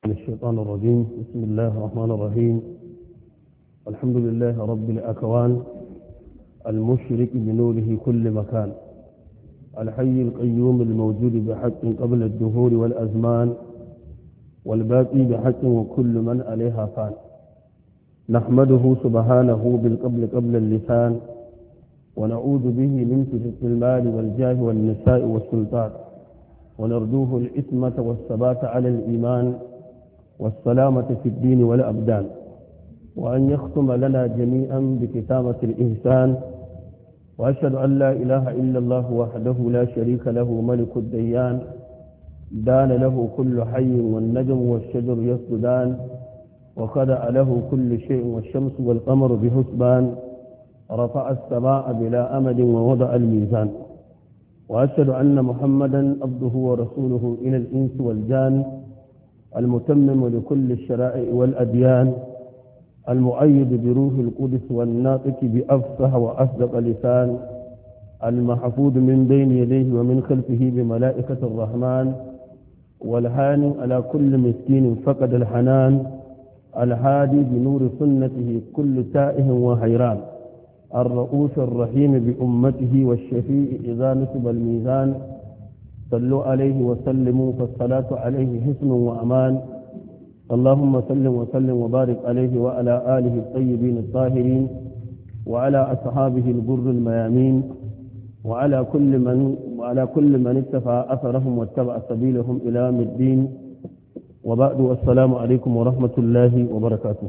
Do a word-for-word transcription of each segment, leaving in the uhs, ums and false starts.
من الشيطان الرجيم. بسم الله الرحمن الرحيم. الحمد لله رب الأكوان المشرك بنوره كل مكان، الحي القيوم الموجود بحق قبل الدهور والأزمان، والباقي بحق وكل من عليها فان. نحمده سبحانه بالقبل قبل اللسان، ونعوذ به من فتنة المال والجاه والنساء والسلطان، ونرجوه الإثمة والثبات على الإيمان والسلامة في الدين والأبدان، وأن يختم لنا جميعا بكتابة الإحسان. وأشهد أن لا إله إلا الله وحده لا شريك له ملك الديان، دان له كل حي والنجم والشجر يسجدان، وخدع له كل شيء والشمس والقمر بحسبان، رفع السماء بلا أمد ووضع الميزان. وأشهد أن محمدا عبده ورسوله إلى الإنس والجان، المتمم لكل الشرائع والأديان، المؤيد بروح القدس والناطق بأفصح وأصدق لسان، المحفوظ من بين يديه ومن خلفه بملائكة الرحمن، والهاني على كل مسكين فقد الحنان، الهادي بنور سنته كل تائه وحيران، الرؤوف الرحيم بأمته والشفيع إذا نسب الميزان. صلوا عليه وسلموا فالصلاة عليه حسن وأمان. اللهم صل وسلم وبارك عليه وعلى آله الطيبين الطاهرين، وعلى أصحابه الغر الميامين، وعلى كل من وعلى كل من اتبع أثرهم واتبع سبيلهم إلى يوم الدين. وبعد، السلام عليكم ورحمة الله وبركاته.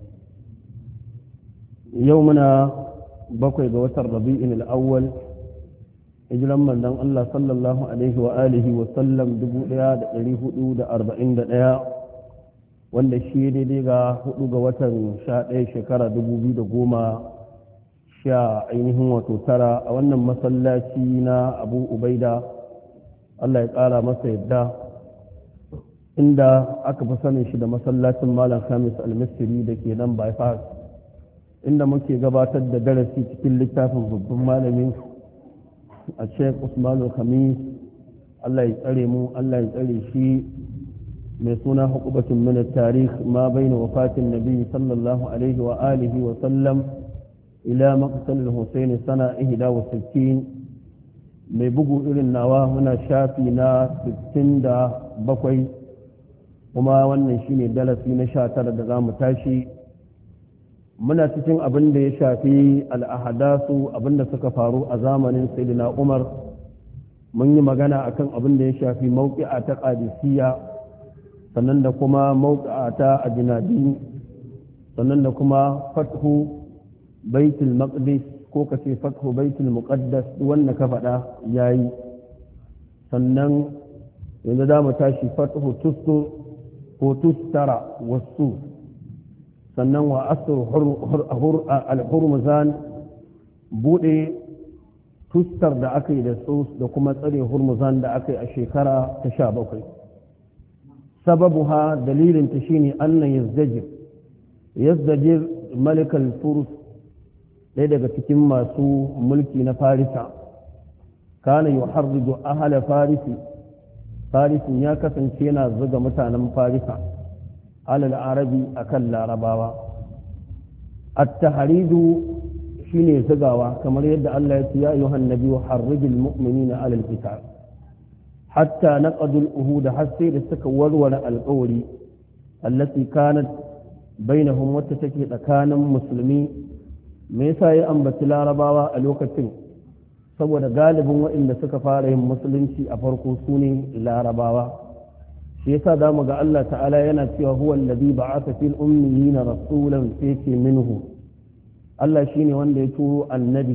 يومنا بقي بوتر ربيع الأول، hijiran manzon Allah sallallahu alaihi wa alihi wa sallam dubu ɗaya da ɗari hudu da arba'in da ɗaya, wanda shi daidai ga hudu ga watan sha ɗaya shekara dubu biyu da goma sha ainihin wato tara, a wannan masallaci na Abu Ubaida, Allah ya ƙara masa yadda, inda aka fi sanin shi da masallacin Malam Khamis Al-Misri da ke nan bypass, inda muke gabatar da darasi cikin littafin babban malamin a Sheikh Usman Al-Khamis, Allah ya tsare mu, Allah ya tsare shi, mai suna hukubatun min at-tarikh ma bayna wafatin nabi sallallahu alaihi wa alihi wa sallam ila maqtal al-Husayn sana ihda wa sittin, mai bugu irin nawa muna shafi na sittin da bakwai, kuma wannan shine darasi na sha tara da zamu tashi. muna cikin abin da ya shafi al'ahadasu, abin da suka faru a zamanin sayyidina Umar. Mun yi magana akan abin da ya shafi mawqi'a ta Qadisiyya, sannan da kuma mawqi'a ta Ajnadi, sannan da kuma fathu Baitul Maqdis ko kace fathu Baitul Muqaddas, wanda ka faɗa yayi. Sannan yanzu za mu tashi fathu Tustur ko Tustara wasu, sannan wa asr al-hurmuzan, bude tustar da aka yi da su da kuma tsare hurmuzan da aka yi a shekara ta sha bakwai. sababu ha dalilin ta shine annan yazdajir yazdajir malik al-furs, ɗaya daga cikin masu mulki na farisa, kana yuharridu ahla farisi, farisin ya kasance yana zuga mutanen farisa alal arabi akan larabawa. at-tahridu shine zugawa, kamar yadda Allah ya ce ya ayyuhan nabiyyu harrijil mu'minina alal qital, hatta naqadu al-uhud, hatta da suka warware alƙawari allati kanat bainahum, wata take tsakanin musulmi. me yasa ya ambaci larabawa a lokacin? saboda galibin waɗanda suka fara yin musulunci a farko su ne larabawa. shi yasa za mu ga Allah ta'ala yana cewa huwa alladhi ba'atha fil ummiyina rasulan sayfi minhu, Allah shine wanda ya turo annabi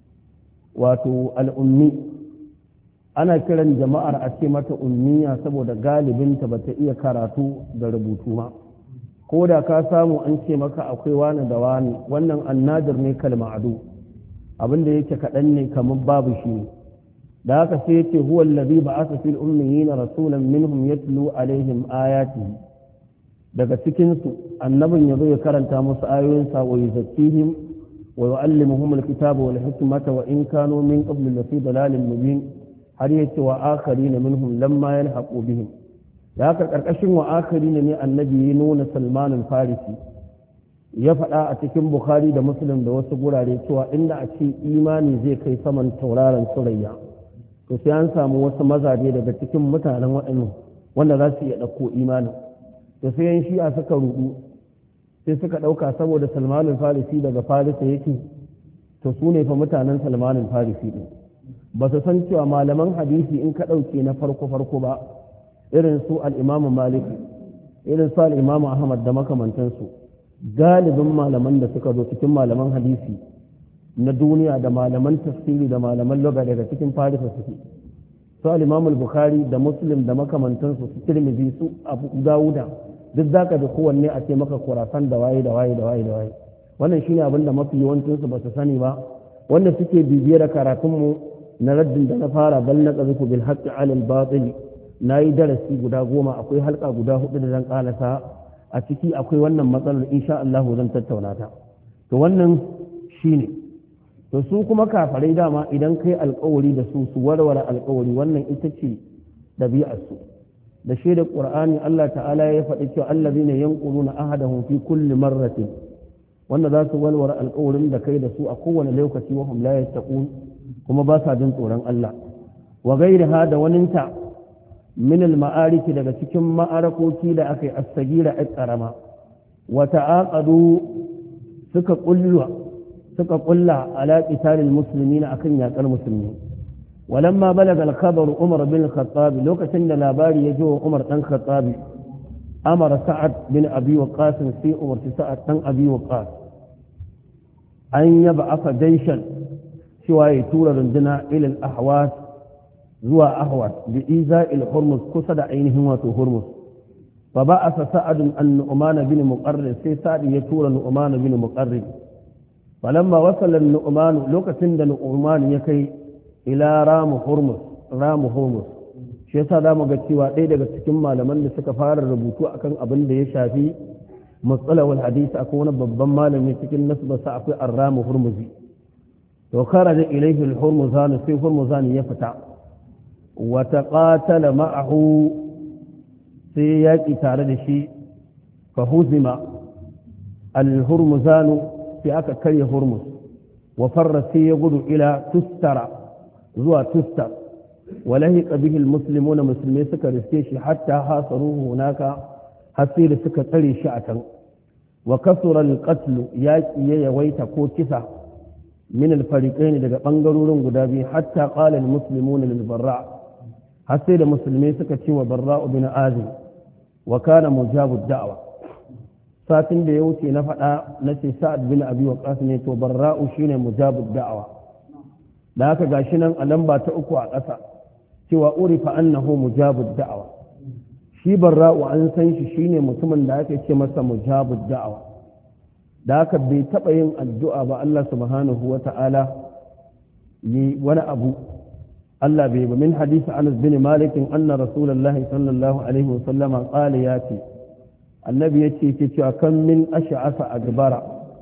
wato al-ummi. ana kiran jama'ar a ce mata ummiya saboda galibinta bata iya karatu da rubutu ma, ko da ka samu an ce maka akwai wani da wani, wannan annadir ne kalma'adu, abinda yake kaɗan ne kamar babu shi ne. da haka sai yace huwa allazi ba'atha fil ummiyina rasulan minhum yatlu alaihim ayatihi, daga cikin su annabin yazo ya karanta musu ayoyin sa, wa yuzakkihim wa yu'allimuhum alkitaba wal hikmata wa in kanu min qabl lafi dalalin mubin, har yace wa akharin minhum lamma yalhaqu bihim, da haka ƙarƙashin wa akari ne annabi ya nuna salmanin farisi ya faɗa a cikin bukhari da muslim da wasu gurare cewa inda a ce imani zai kai saman tauraron surayya to sai an samu wasu mazaje daga cikin mutanen waɗannan wanda za su iya ɗauko imanin to sai yan shi'a suka rudu sai suka ɗauka saboda salmanin farisi daga farisa yake to su ne fa mutanen salmanin farisi ɗin ba su san cewa malaman hadisi in ka ɗauke na farko farko ba irin su al'imamu malik irin su al'imamu ahmad da makamantansu galibin malaman da suka zo cikin malaman hadisi na duniya da malaman tafsiri da malaman loga daga cikin farisa suke su al'imamu bukhari da muslim da makamantansu su tirmidhi su abu dawuda duk zaka da kowanne a ce maka kurasan da waye da waye da waye da waye wannan shine abin da mafi yawancinsu ba su sani ba wanda suke bibiyar karatunmu na raddin da na fara bal na qazifu bil haqqi ala al batil nayi darasi guda goma akwai halka guda hudu da zan kalasa a ciki akwai wannan matsalar insha Allah zan tattauna ta to wannan shine to su kuma kafarai dama idan kai alƙawari da su su warware alƙawari wannan ita ce dabi'ar su da shaidar qur'ani Allah ta'ala ya faɗi cewa allazina yanquluna ahadahum fi kulli marratin wanda za su walware alƙawarin da kai da su a kowane lokaci wa hum la yattaqun kuma ba sa jin tsoron Allah wa gairaha da waninta min al-ma'ariki daga cikin ma'arakoki da aka yi as-sagira al-qarama wa ta'aqadu suka kulla suka kulla ala qital al-muslimin akan yakar musulmi walamma balaga al-khabar Umar bin al-Khattab lokacin da labari ya jo Umar dan Khattab amara Sa'ad bin Abi Waqqas sai Umar Sa'ad dan Abi Waqqas an yaba afa jaishan cewa ya tura runduna ilal ahwas zuwa ahwas bi iza'il hurmus kusa da ainihin wato hurmus fa ba'asa sa'ad an nu'man bin muqarrir sai sa'ad ya tura nu'man bin muqarrir falamma wasala nu'man lokacin da nu'man ya kai ila ram hurmus ram hurmus shi yasa zamu ga cewa ɗaya daga cikin malaman da suka fara rubutu akan abin da ya shafi matsalawar hadisi akwai wani babban malami cikin nasbarsa akwai arramu hurmuzi to kharaja ilayhi al-hurmuzan sai hurmuzan ya fita wa taqatala ma'ahu sai yaki tare da shi fa huzima al-hurmuzan sai aka karya hurmuz wa farra sai ya gudu ila tustara zuwa tustar walahiqa bihi al-muslimuna musulmai suka riske shi hatta hasaruhu hunaka hasiri suka tsare shi a can wa kasura al-qatl yaqi ya yawaita ko kisa min al-fariqain daga bangarorin guda biyu hatta qala al-muslimuna lil barra hasiri musulmai suka ce wa barra ibn azim wa kana mujabu da'wa satin da ya wuce na faɗa na ce sa'ad bin abi waqas ne to barra'u shine mujabu da'wa da haka gashi nan a lamba ta uku a ƙasa cewa urifa annahu mujabu da'wa shi barra'u an san shi shine mutumin da ake ce masa mujabud da'awa da haka bai taɓa yin addu'a ba Allah subhanahu wa ta'ala yi wani abu Allah bai ba min hadisi Anas bin Malik anna Rasulullahi sallallahu alaihi wa sallama qala yati annabi yace ke cewa kan min ash'asa adbara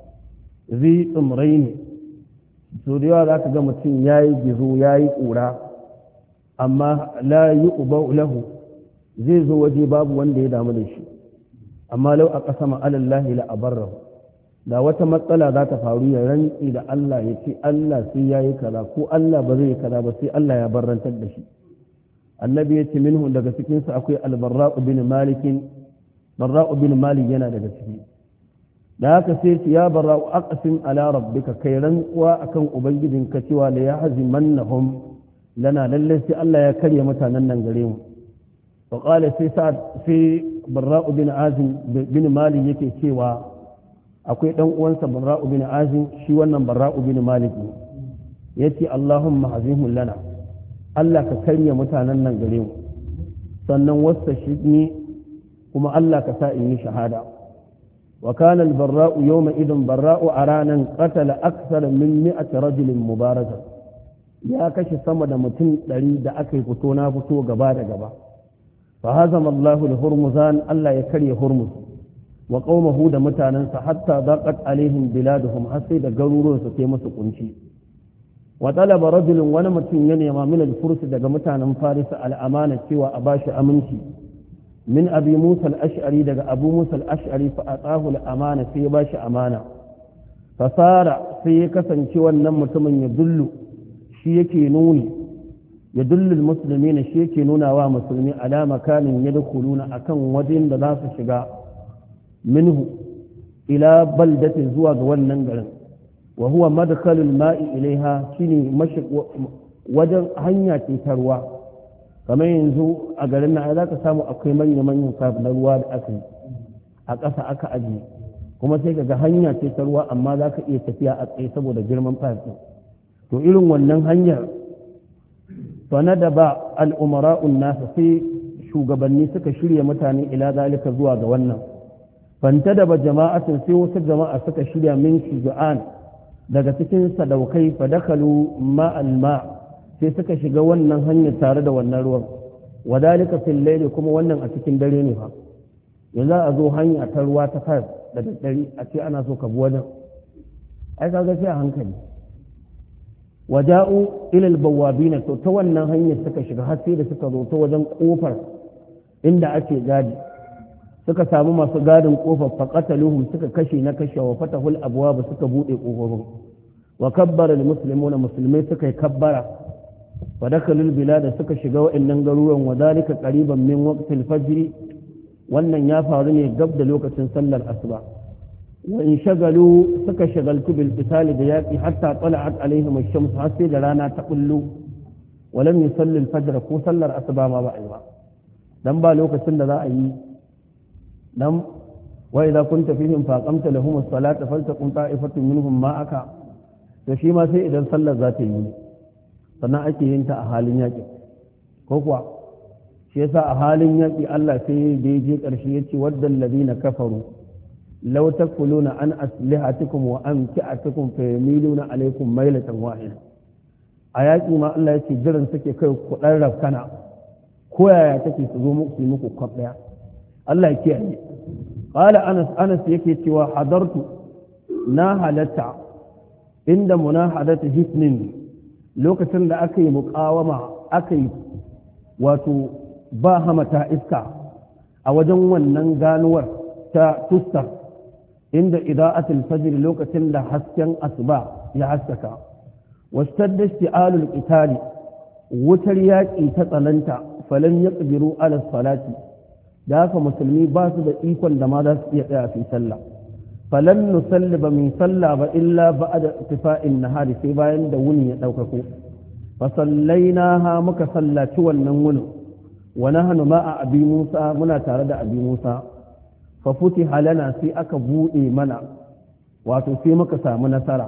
zi umrayn so da yawa zaka ga mutum yayi gizo yayi kura amma la yu'ba lahu zai zo waje babu wanda ya damu da shi amma lau a ƙasa ma'alallahi la'abarrahu da wata matsala za ta faru ya rantsi da Allah ya ce Allah sai ya yi kaza ko Allah ba zai yi kaza ba sai Allah ya barrantar da shi annabi ya ce minhu daga cikinsa akwai albarra'u bin malikin barra'u bin malik yana daga ciki da haka sai ce ya barra'u aqsim ala rabbika kai rantsuwa akan ubangijinka cewa la yahzimannahum lana lalle sai Allah ya karya mutanen nan gare mu وقال في سعد في براء بن عازم بن مالك yake cewa akwai dan uwansa barra'u bin azim shi wannan barra'u bin malik yace Allahumma hazimhu lana Allah ka karya mutanen nan gare mu sannan wasta shi kuma Allah ka sa in yi shahada wa kana al-barra'u yawma idan barra'u aranan qatala akthar min mi'ati rajulin mubaraka ya kashe sama da mutum ɗari da aka yi fito na fito gaba da gaba فهزم الله لهرمزان ألا يكري هرمز وقومه دا متاننسا حتى ضاقت عليهم بلادهم حسيد قرورون ستيمس قنشي وطلب رجل ونمت ينيما من الفرس دا متانا فارس على أمانة سوى أباش أمنشي min abi musa al-ash'ari daga abu musa al-ash'ari fa atahu al-amana sai ya bashi amana fasara sai ya kasance wannan mutumin ya dullu shi yake nuni ya dullu musulmi shi yake nuna wa musulmi ala makanin yadkhuluna akan wajen da za su shiga minhu ila baldatin zuwa ga wannan garin wa huwa madkhalul ma'i ilaiha shine wajen hanya ce ta ruwa kamar yanzu a garin nan za ka samu akwai manya-manyan kaf na ruwa da aka yi a ƙasa aka ajiye kuma sai kaga hanya ce ta ruwa amma za ka iya tafiya a tsaye saboda girman fafi to irin wannan hanyar fana da ba al'umara'un nasa sai shugabanni suka shirya mutane ila zalika zuwa ga wannan fanta da ba jama'atin sai wasu jama'a suka shirya min shuju'an daga cikin sadaukai fadakalu ma'al ma' sai suka shiga wannan hanyar tare da wannan ruwan wadalika fil layli kuma wannan a cikin dare ne fa yanzu a zo hanya ta ruwa ta fayar da daddare a ce ana so ka bi wajen ai kaga sai a hankali waja'u ila al-bawabin to ta wannan hanyar suka shiga har sai da suka zo ta wajen kofar inda ake gadi suka samu masu gadin kofar faqataluhum suka kashe na kashe wa fatahul abwab suka bude kofofin wa kabbara al-muslimuna musulmai suka yi kabbara ودخلوا البلاد suka shiga wa'annan garuruwan wadalika qariban min waqtil fajr wannan ya faru ne gab da lokacin sallar asuba wa in shagalu suka shagaltu bil qitali da yaqi hatta tala'at alaihim ash-shams har sai da rana ta kullu wa lam yusalli al-fajr ko sallar asuba ma ba ai ba dan ba lokacin da za a yi dan wa idza kunta fihim faqamta lahum as-salata faltaqum ta'ifatun minhum ma'aka to shi ma sai idan sallar za ta yi sannan ake yin ta a halin yaƙi ko kuwa shi yasa a halin yaƙi Allah sai da ya je ƙarshe ya ce wadda allazina kafaru law takfuluna an aslihatikum wa amti'atikum fa yamiluna alaykum mailatan wahida a yaƙi ma Allah ya ce jiran suke kai ku dan rafkana ko yaya take su zo muku yi muku kwaf daya Allah ya kiyaye qala Anas Anas yake cewa hadartu na halatta inda munahadatu hisnin lokacin da aka yi muƙawama aka yi wato ba hamata iska a wajen wannan ganuwar ta tustar inda ida'atul fajr lokacin da hasken asuba ya haskaka wastadda isti'alul qitali wutar yaƙi ta tsananta falan yaqdiru ala salati da haka musulmi ba su da ikon da ma za su iya tsaya su sallah falan nusalli ba min sallah ba illa ba'da tifa'in nahari sai bayan da wuni ya daukako fa sallainaha muka sallaci wannan wuni wa nahnu ma'a abi Musa muna tare da abi Musa fa futiha lana sai aka bude mana wato sai muka samu nasara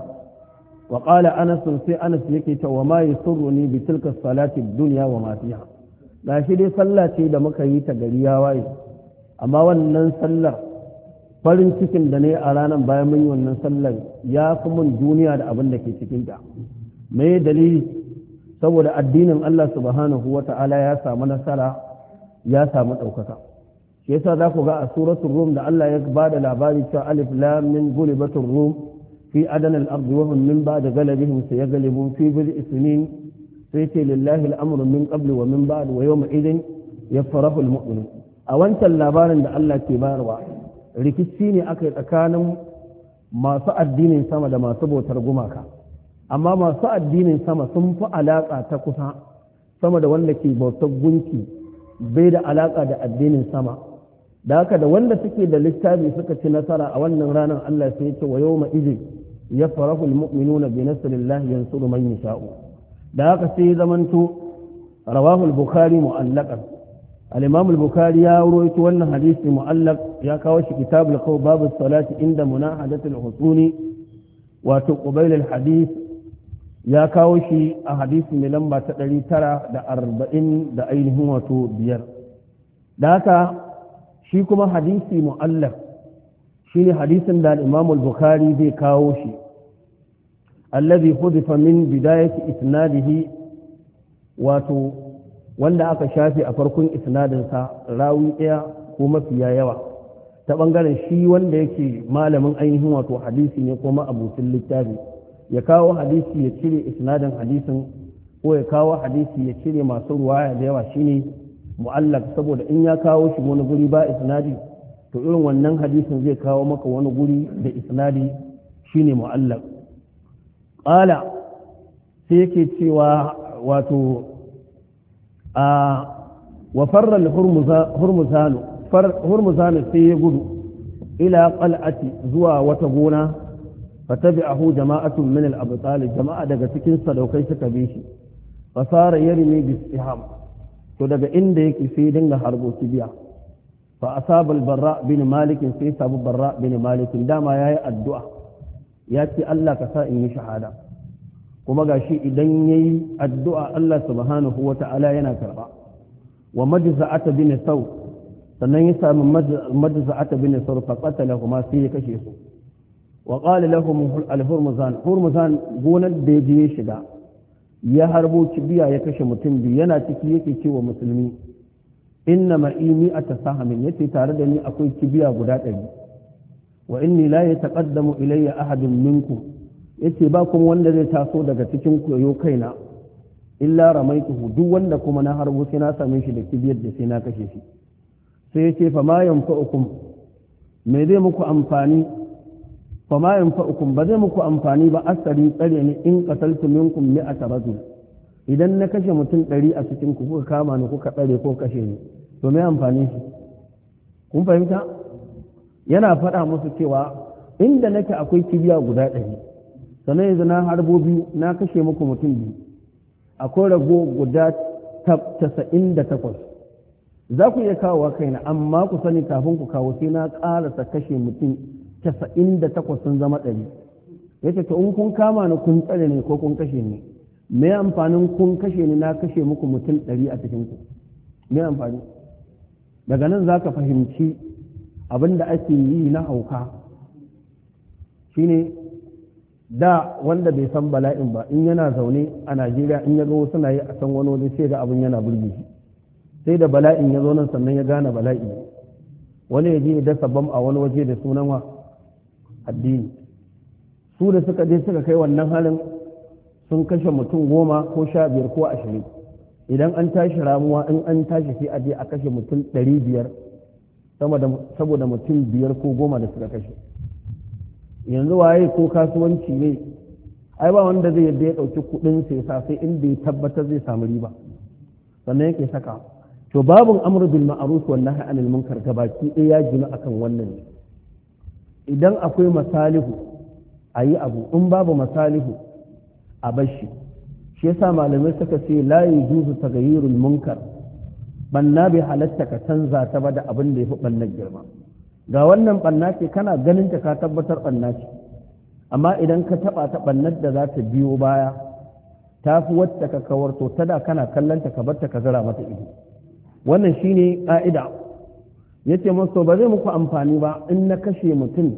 wa qala Anas sai Anas yake ta wa ma yasurruni bi tilka salati dunya wa ma fiha da shi dai sallah ce da muka yi ta gari ya waye amma wannan sallar farin cikin da ne a ranar bayan mun yi wannan sallar ya fi mun duniya da abin da ke cikin ta me dalili saboda addinin Allah subhanahu wata'ala ya samu nasara ya samu ɗaukaka shi yasa za ku ga a suratul rum da Allah ya ba da labari cewa alif lam min gulibatur rum fi adana al-ardi wa hum min ba'da galabihim sayaglibun fi bid'i sinin sai ce lillahi al-amru min qabli wa min ba'd wa yawma idin yafrahu al-mu'minun a wancan labarin da Allah ke bayarwa rikici ne aka yi tsakanin masu addinin sama da masu bautar gumaka amma masu addinin sama sun fi alaƙa ta kusa sama da wanda ke bautar gunki bai da alaƙa da addinin sama da haka da wanda suke da littafi suka ci nasara a wannan ranar Allah sai ce wa yawma idin yafrahu al-mu'minuna bi nasrillahi yansuru man yasha'u da haka sai zamanto rawahu al-bukhari mu'allaqan الإمام البخاري يروي أن حديث معلق يا كاوش كتاب القول باب الصلاة عند مناهدة الحصون وتقبيل الحديث يا كاوش أحاديث من لما تدري ترى دا أربعين دا أينه وتو بير ذاك شيكما حديث معلق شيني حديث دا الإمام البخاري بي كاوش الذي حذف من بداية إسناده وتو wanda aka shafe a farkon isnadinsa rawi ɗaya ko mafiya yawa ta ɓangaren shi wanda yake malamin ainihin wato hadisi ne ko ma'abucin littafi ya kawo hadisi ya cire isnadin hadisin ko ya kawo hadisi ya cire masu ruwaya da yawa shine mu'allaq saboda in ya kawo shi wani guri ba isnadi to irin wannan hadisin zai kawo maka wani guri da isnadi shine mu'allaq qala sai yake cewa wato a wa farra al-hurmuzan hurmuzan sai ya gudu ila qal'ati zuwa wata gona fatabi'ahu jama'atun min al-abtal jama'a daga cikin sadaukai suka bi shi fasara yarmi bi istiham to daga inda yake sai dinga harbo kibiya fa asaba al-barra bin malik sai sabu barra bin malik dama yayi addu'a ya ce Allah ka sa in yi shahada kuma gashi idan yayi addu'a Allah subhanahu wata'ala yana karba wa majza'ata bin saw sannan ya samu majza'ata bin saw fa qatalahu ma sai ya kashe su wa qala lahum al-hurmuzan hurmuzan gonar da ya shiga ya harbo kibiya ya kashe mutum biyu yana ciki yake cewa musulmi inna ma'ini atasahamin yace tare da ni akwai kibiya guda ɗari wa inni la yataqaddamu ilayya ahadun minkum yace ba kuma wanda zai taso daga cikin ku yayo kaina illa ramaituhu duk wanda kuma na harbo sai na same shi da kibiyar da sai na kashe shi sai yace fa ma yanfa'ukum me zai muku amfani fa ma yanfa'ukum ba zai muku amfani ba asari tsare ni in qataltu minkum mi'ata rajul idan na kashe mutum ɗari a cikin ku kuka kama ni kuka tsare ko kashe ni to me amfani shi kun fahimta yana faɗa musu cewa inda nake akwai kibiya guda ɗari sannan yanzu na harbo biyu na kashe muku mutum biyu akwai rago guda tasa'in da takwas za ku iya kawo kaina amma ku sani kafin ku kawo sai na ƙarasa kashe mutum tasa'in da takwas sun zama ɗari yace to in kun kama ni kun tsare ne ko kun kashe ni me amfanin kun kashe ni na kashe muku mutum ɗari a cikin ku me amfani daga nan za ka fahimci abin da ake yi na hauka shine da wanda bai san bala'in ba in yana zaune a Najeriya in ya ga wasu na yi a san wani waje sai da abin yana burge shi sai da bala'in ya zo nan sannan ya gane bala'i wani ya je ya dasa bam a wani waje da sunan wa addini su da suka je suka kai wannan halin sun kashe mutum goma ko sha biyar ko ashirin idan an tashi ramuwa in an tashi sai a je a kashe mutum ɗari biyar saboda mutum biyar ko goma da suka kashe yanzu waye ko kasuwanci ne ai ba wanda zai yadda ya ɗauki kuɗin sai sa sai inda ya tabbatar zai samu riba sannan yake saka to babun amru bil ma'ruf wan nahy anil munkar gabaki ɗaya ya gina akan wannan ne idan akwai masalihu ayi abu in babu masalihu a bashi shi yasa malamai suka ce la yujuzu taghayyurul munkar banna bai halatta ka canza ta ba da abin da yafi bannar girma ga wannan banna ce kana ganin ta ka tabbatar banna ce amma idan ka taba ta bannar da za ta biyo baya ta fi wacce ka kawar to tada kana kallon ta ka bar ta ka zara mata ido wannan shine ka'ida yace musu ba zai muku amfani ba in na kashe mutum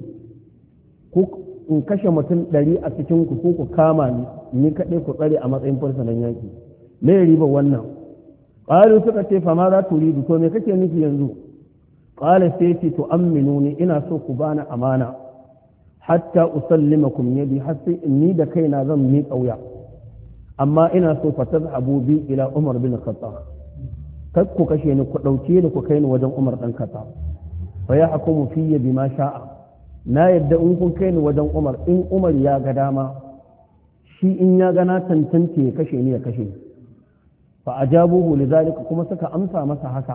ko in kashe mutum ɗari a cikin ku ko ku kama ni ni kaɗai ku tsare a matsayin fursunan yaki me riba wannan qalu suka ce fa ma za tu ridu to me kake nufi yanzu qala sai ce to amminuni ina so ku bani amana hatta usallimakum yadi har sai ni da kaina zan mi kauya amma ina so fa tazhabu bi ila umar bin khattab kar ku kashe ni ku dauke ni ku kai ni wajen umar dan khattab fa ya hukumu fiyya bima sha'a na yadda in kun kai ni wajen umar in umar ya ga dama shi in ya ga na tantance ya kashe ni ya kashe ni fa ajabuhu lidhalika kuma suka amsa masa haka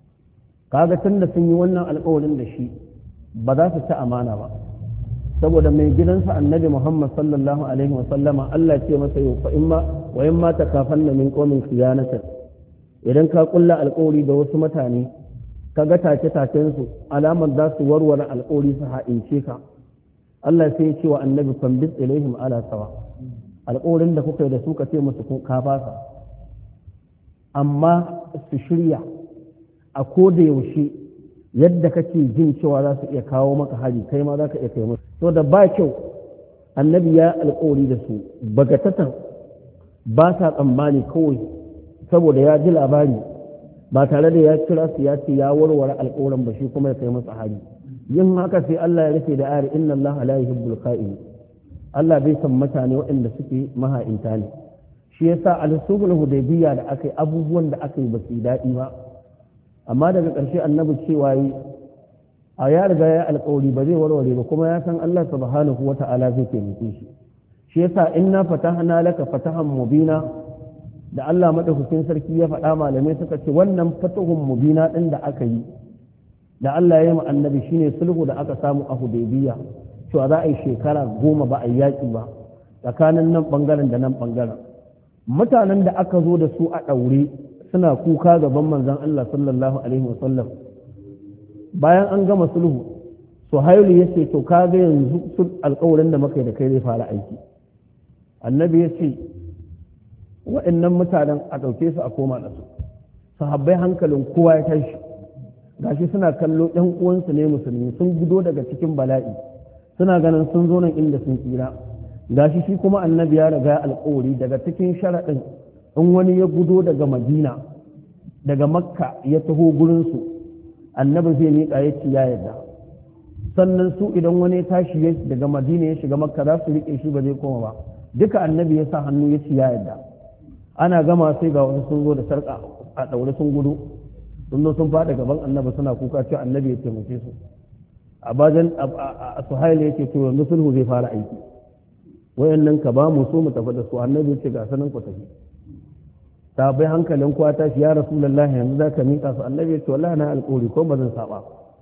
kaga tunda sun yi wannan alƙawarin da shi ba za su ci amana ba saboda mai gidansa annabi Muhammad sallallahu alaihi wa sallama Allah ce masa yau fa imma wa imma takafanna min qawmin khiyanatan idan ka kulla alƙawari da wasu mutane kaga take taken su alamar za su warware alƙawari su ha'ince ka Allah sai ya ce wa annabi fambis ilaihim ala sawa alƙawarin da kuka yi da su ka ce musu ka fasa amma su shirya a koda yaushe yadda kake jin cewa za su iya kawo maka hari kai ma za ka iya kai musu to da ba kyau annabi ya alƙawari da su bagatatan ba sa tsammani kawai saboda ya ji labari ba tare da ya kira su ya ce ya warware alƙawarin ba shi kuma ya kai masa hari yin haka sai Allah ya rufe da ayar inna Allah la yuhibbul kha'in Allah bai san mutane waɗanda suke maha'inta ne shi yasa al-sulhul hudaybiyya da aka yi abubuwan da aka yi ba su daɗi ba amma daga ƙarshe annabi cewa yi a ya riga ya alƙawari ba zai warware ba kuma ya san Allah subhanahu wata'ala zai taimake shi shi yasa inna fatahna laka fatahan mubina da Allah madaukakin sarki ya faɗa malamai suka ce wannan fatahun mubina din da aka yi da Allah ya yi annabi shine sulhu da aka samu a Hudaybiya cewa za a yi shekara goma ba a yaƙi ba tsakanin nan bangaren da nan bangaren mutanen da aka zo da su a ɗaure suna kuka gaban manzon Allah sallallahu alaihi wasallam bayan an gama sulhu Suhailu ya ce to ka ga yanzu alƙawarin da muka yi da kai zai fara aiki annabi ya ce waɗannan mutanen a ɗauke su a koma da su sahabbai hankalin kowa ya tashi gashi suna kallo ɗan uwansu ne musulmi sun gudo daga cikin bala'i suna ganin sun zo nan inda sun tsira gashi shi kuma annabi ya riga alƙawari daga cikin sharaɗin in wani ya gudo daga madina daga makka ya taho gurinsu annabi zai miƙa ya ci ya yarda sannan su idan wani ya tashi daga madina ya shiga makka za su riƙe shi ba zai koma ba duka annabi ya sa hannu ya ci ya yarda ana gama sai ga wasu sun zo da sarƙa a ɗaure sun gudu sun zo sun faɗa gaban annabi suna kuka cewa annabi ya taimake su a bajan a suhail ya ce to yanzu sulhu zai fara aiki wayannan ka ba mu so mu tafi da su annabi ya ce ga sanin ku tafi ta bai hankalin kuwa ta shi ya rasulullahi yanzu za ka miƙa su annabi ya ce wallahi na alƙawari ko ba zan saba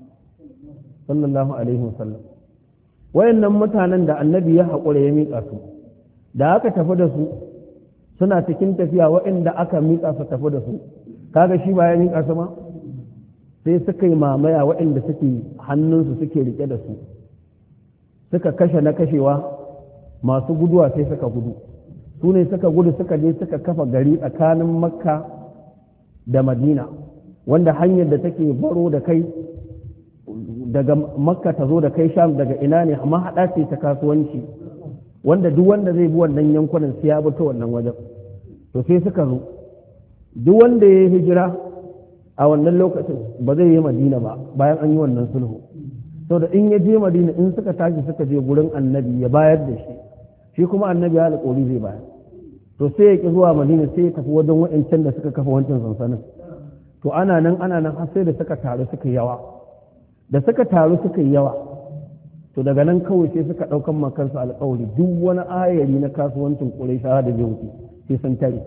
sallallahu alaihi wasallam wayannan mutanen da annabi ya haƙura ya miƙa su da aka tafi da su suna cikin tafiya waɗanda aka miƙa su tafi da su kaga shi ba ya miƙa su ma sai suka yi mamaya waɗanda suke hannunsu suke riƙe da su suka kashe na kashewa masu guduwa sai suka gudu su ne suka gudu suka je suka kafa gari tsakanin makka da madina wanda hanyar da take baro da kai daga makka ta zo da kai sham daga ina ne amma haɗa ce ta kasuwanci wanda duk wanda zai bi wannan yankunan sai ya bi ta wannan wajen to sai suka zo duk wanda ya yi hijira a wannan lokacin ba zai yi madina ba bayan an yi wannan sulhu sau da in ya je madina in suka tashi suka je gurin annabi ya bayar da shi shi kuma annabi ya alƙawari zai bayar to sai ya ƙi zuwa madina sai ya tafi wajen wa'ancan da suka kafa wancan sansanin to ana nan ana nan har sai da suka taru suka yawa da suka taru suka yi yawa to daga nan kawai sai suka ɗaukan makansu alƙawari duk wani ayari na kasuwancin ƙurayshawa da zai wuce sai sun tare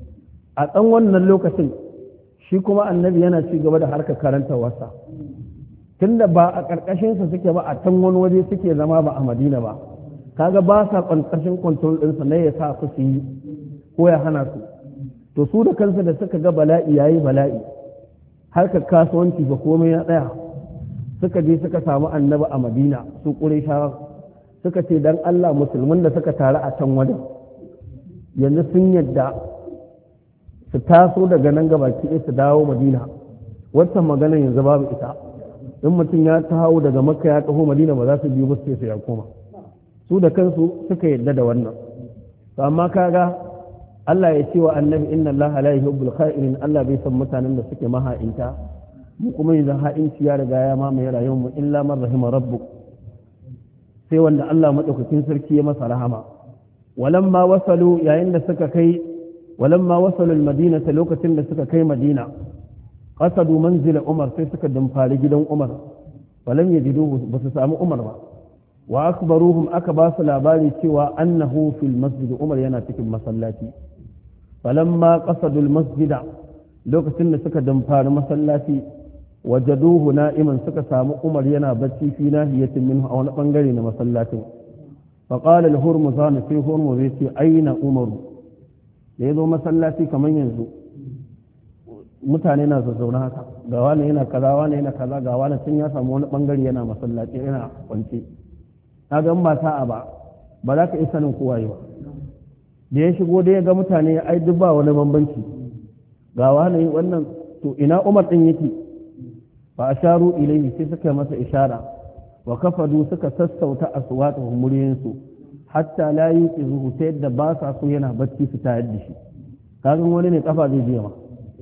a ɗan wannan lokacin shi kuma annabi yana ci gaba da harkar karanta wasa tunda ba a ƙarƙashinsa suke ba a can wani waje suke zama ba a madina ba kaga ba sa ƙarƙashin kwantar ɗinsa na ya sa su su yi ko ya hana su to su da kansu da suka ga bala'i yayi bala'i harkar kasuwanci ba komai ya tsaya suka je suka samu annabi a madina su ƙurayshawa suka ce dan Allah musulmin da suka taru a can wajen yanzu sun yadda su taso daga nan gaba ki su dawo madina wancan magana yanzu babu ita in mutum ya taho daga makka ya taho madina ba za su biyu ba sai su ya koma su da kansu suka yadda da wannan to amma kaga Allah ya ce wa annabi inna Allah la yuhibbul kha'inin Allah bai san mutanen da suke maha'inta mu kuma yanzu ha'inci ya riga ya mamaye rayuwar mu illa man rahima rabbuk sai wanda Allah madaukakin sarki ya masa rahama walamma wasalu yayin da suka kai walamma wasalu almadinata lokacin da suka kai madina qasadu manzila umar sai suka dumfari gidan umar walam yajiduhu basu samu umar ba wa akbaruhum aka ba su labari cewa annahu fil masjid umar yana cikin masallaci falamma qasadu almasjida lokacin da suka dumfari masallaci wajaduhu na'iman suka samu umar yana bacci fi nahiyatin minhu a wani bangare na masallacin فقال الهرمزان في هرمز أين عمر يزو مسلاتي كمان ينزو mutane na zazzauna haka ga wani yana kaza wani yana kaza ga wani sun ya samu wani bangare yana masallaci yana kwance na ga ba sa'a ba ba za ka yi sanin kowa ba da ya shigo da ya ga mutane ai duk ba wani bambanci ga wani wannan to ina Umar din yake fa asharu ilayhi sai suka masa ishara wa kafadu suka sassauta aswatuhum muryansu hatta la yuqizuhu ta yadda ba sa so yana bacci su tayar da shi kaga wani ne kafa zai biya ma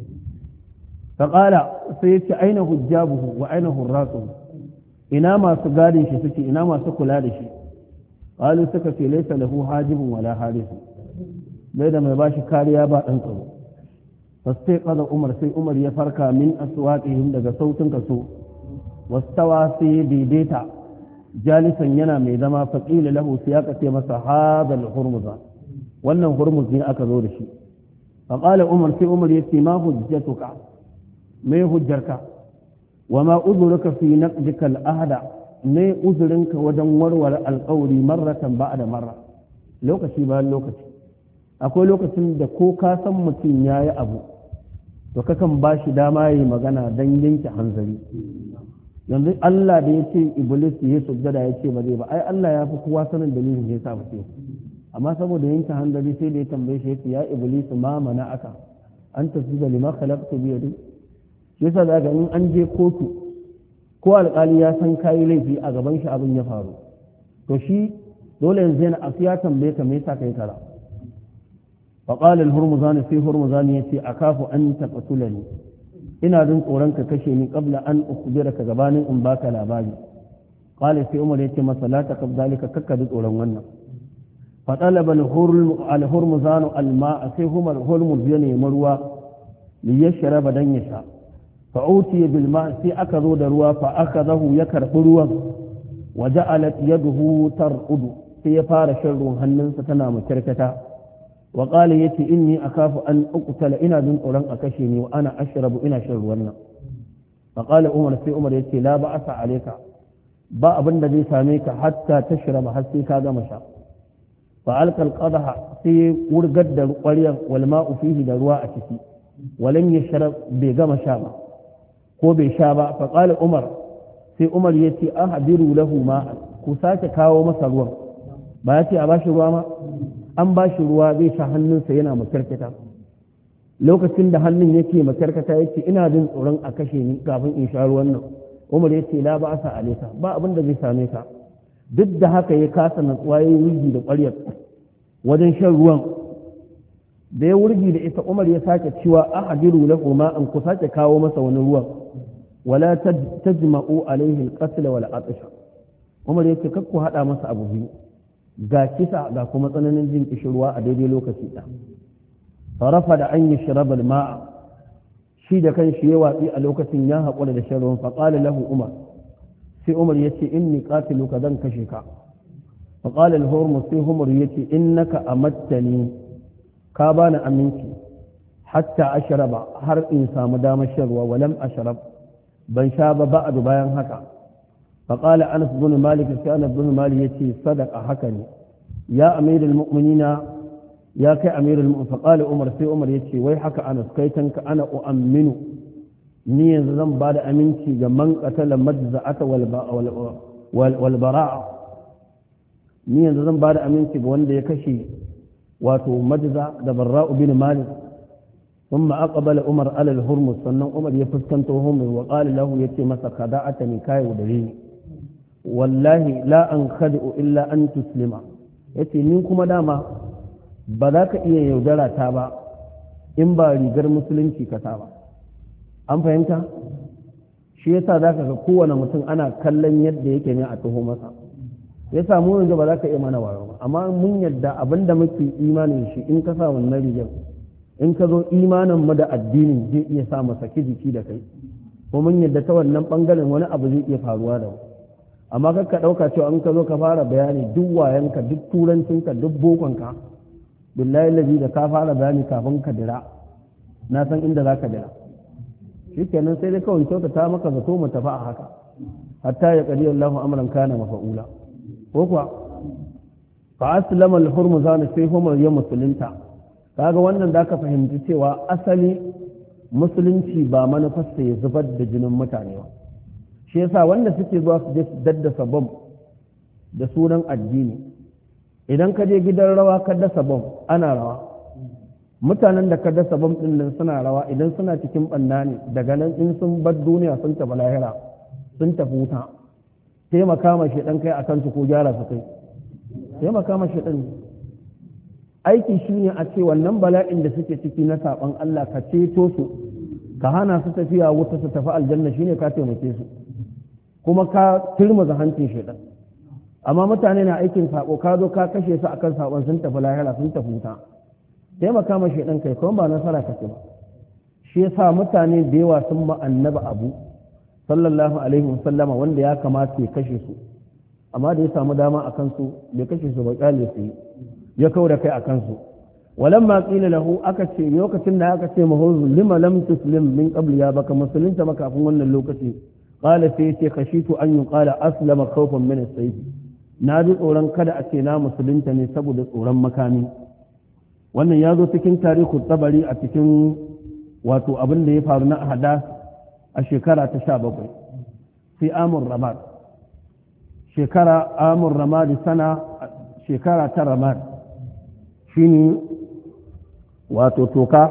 faqala sai yace aina hujjabuhu wa aina hurratuhu ina masu gadin shi suke ina masu kula da shi qalu suka ce laysa lahu hajibun wala harisu bai da mai bashi kariya ba dan tsaro فاستيقظ عمر سي عمر يفرك من أصواتهم دقى صوت كسو واستوى سي ديديتا جالسا ينا ميدما فقيل له سياقة مسا هذا الهرمزان wannan hurmus ne aka zo da shi faƙala umar sai umar ya ce ma hujjatuka mai hujjarka wa ma uzuruka fi naqdika al-ahda ne uzurinka wajen warware alƙawari marratan ba'da marra lokaci bayan lokaci akwai lokacin da ko ka san mutum yayi abu to kakan ba shi dama yayi magana dan yanke hanzari yanzu Allah da ya ce iblis ya sujjada ya ce ba zai ba ai Allah ya fi kowa sanin dalilin da ya sa ba sai amma saboda yanke hanzari sai da ya tambaye shi yace ya iblis ma mana aka an tasjuda lima khalaqtu bi yadi shi yasa daga in an je kotu ko alƙali ya san kai laifi a gaban shi abin ya faru to shi dole yanzu yana afiya tambaye ka me yasa kai kara fa qala al-hurmuzani fi hurmuzani yace akafu an taqtulani ina jin tsoron ka kashe ni qabla an ukhbiraka gabanin in baka labari qala sai umar yace masa la taqab dalika kakka ji tsoron wannan فطلب الهرمزان الماء سيهم الهرمز يني مروى ليشرب دنيشا فأوتي بالماء سي أكذو دروا فأخذه يكرب روا وجعلت يده ترقد سي فار شر هنن ستنام كركتا وقال يتي إني أخاف أن أقتل إنا دون أولان أكشيني وأنا أشرب إنا شر ونا فقال أمر سي أمر يتي لا بأس عليك با أبن دي ساميك حتى تشرب حتى كاغا مشا فألقى القدح في ورقد القرية والماء فيه درواء أتكي ولم يشرب بغم شابا هو بشابا فقال عمر في عمر يتي أحضروا له ماء كساك كاو مسروا باتي أباشي رواما أم باشي روا بي شهنن سينا مكركتا لو كتن دهنن يكي مكركتا يتي إنا دين أوران أكشيني كافن إنشاء وانا عمر يتي لا بأس عليك با أبن دي ساميكا duk da haka ya kasa natsuwa ya wurgi da ƙwaryar wajen shan ruwan da ya wurgi da ita umar ya sake cewa a hadiru lahu ma an ku sake kawo masa wani ruwan wala tajma'u alaihi al-qatl wal atsha umar ya ce kakku hada masa abu biyu ga kisa ga kuma tsananin jin kishirwa a daidai lokaci ɗaya farafa da an yi shirabal ma'a shi da kan shi ya watsi a lokacin ya haƙura da shan ruwan faƙala lahu umar sai umar ya ce inni qatiluka zan kashe ka faƙala al-hurmus sai umar ya ce innaka amattani ka bani aminci hatta ashraba har in samu damar shan ruwa walam ashrab ban sha ba ba'du bayan haka faƙala anas bin malik sai anas bin malik ya ce sadaqa haka ne ya amirul mu'minina ya kai amirul mu'minin faƙala umar sai umar ya ce wai haka anas kai tanka ana u'amminu ni yanzu zan ba da aminci ga man qatala majza'ata wal bara'a ni yanzu zan ba da aminci ga wanda ya kashe wato majza da barra'u bin malik thumma aqbala umar ala al-hurmus sannan umar ya fuskanto hurmus wa qala lahu yace masa kada'atani kai wadare ni wallahi la an khadu illa an tuslima yace ni kuma dama ba za ka iya yaudara ta ba in ba rigar musulunci ka ta ba an fahimta shi yasa za ka ga kowane mutum ana kallon yadda yake ne a taho masa ya samu yanzu ba za ka iya mana wayo ba amma mun yadda abinda muke imanin shi in ka sa wannan rigar in ka zo imanin mu da addinin zai iya sa masa jiki da kai ko mun yadda ta wannan bangaren wani abu zai iya faruwa da mu amma kar ka dauka cewa in ka zo ka fara bayani duk wayanka duk turancinka duk bokonka billahi lazi da ka fara bayani kafin ka dira na san inda za ka dira shikenan sai dai kawai kyautata maka zato mu tafi a haka hatta ya qadi Allahu amran kana mafa'ula ko kuwa fa aslama al-hurmuzan sai humar ya musulunta kaga wannan da ka fahimci cewa asali musulunci ba manufarsa ya zubar da jinin mutane ba shi yasa wanda suke zuwa su je daddasa bom da sunan addini idan ka je gidan rawa ka dasa bom ana rawa mutanen da ka dasa bom din nan suna rawa idan suna cikin banna ne daga nan in sun bar duniya sun tafi lahira sun tafi wuta taimaka ma shi dan kai akan su ko gyara su kai taimaka ma shi dan aiki shine a ce wannan bala'in da suke ciki na saban Allah ka ceto su ka hana su tafiya wuta su tafi aljanna shine ka taimake su kuma ka turmuza hancin shi dan amma mutane na aikin sako ka zo ka kashe su akan sakon sun tafi lahira sun tafi wuta taimaka ma shaidan kai kuma ba nasara kake ba shi yasa mutane da yawa sun ma annabi abu sallallahu alaihi wasallama wanda ya kamata ya kashe su amma da ya samu dama a kansu bai kashe su ba kyale su ya kaura kai a kansu walamma qila lahu aka ce lokacin da aka ce mahuzu lima lam tuslim min qabl ya baka musulunta ba kafin wannan lokaci qala sai ce khashitu an yuqala aslama khawfan min as-sayf na ji tsoron kada a ce na musulunta ne saboda tsoron makami wannan ya zo cikin tarihu tabari a cikin wato abin da ya faru na hadas a shekara ta sha bakwai sai amur ramad shekara amur ramad sana shekara ta ramad shine wato toka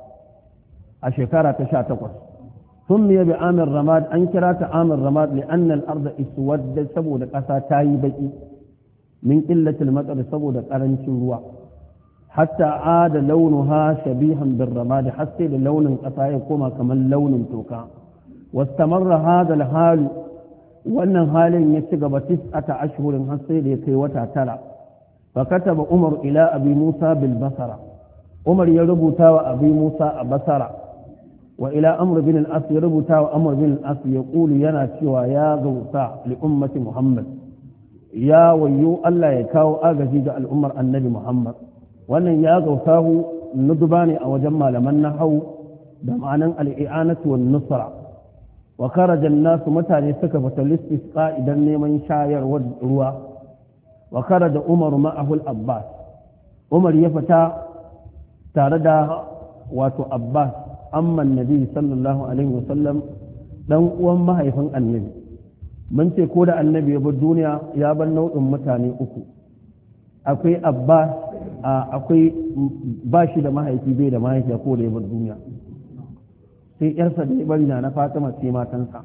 a shekara ta sha takwas sun miya bi amir ramad an kira ta amir ramad li annal arda iswadda saboda ƙasa ta yi baki min ƙillatil matsar saboda ƙarancin ruwa hatta ada launuha shabihan bin ramad har sai da launin ƙasa ya koma kamar launin toka wastamarra hada alhalu wannan halin ya ci gaba tis'ata ashhurin har sai da ya kai wata tara fa kataba umar ila abi musa bil basara umar ya rubuta wa abi musa a basara wa ila amr bin al-as ya rubuta wa amr bin al-as ya kulu yana cewa ya gausa li ummati muhammad ya wayo Allah ya kawo agaji ga al'ummar annabi muhammad wannan ya gausahu nuduba ne a wajen malaman nahwu da ma'anan al-i'anatu wan nusra wa kharaja an-nas mutane suka fita listisqa idan neman shayarwar ruwa wa kharaja umar ma'ahu al-abbas umar ya fita tare da wato abbas amman nabi sallallahu alaihi wasallam dan uwan mahaifin annabi mun ce ko da annabi ya bar duniya ya bar nau'in mutane uku akwai abbas akwai bashi da mahaifi bai da mahaifiya ko da ya bar duniya sai yarsa da ya bari na fatima sai matansa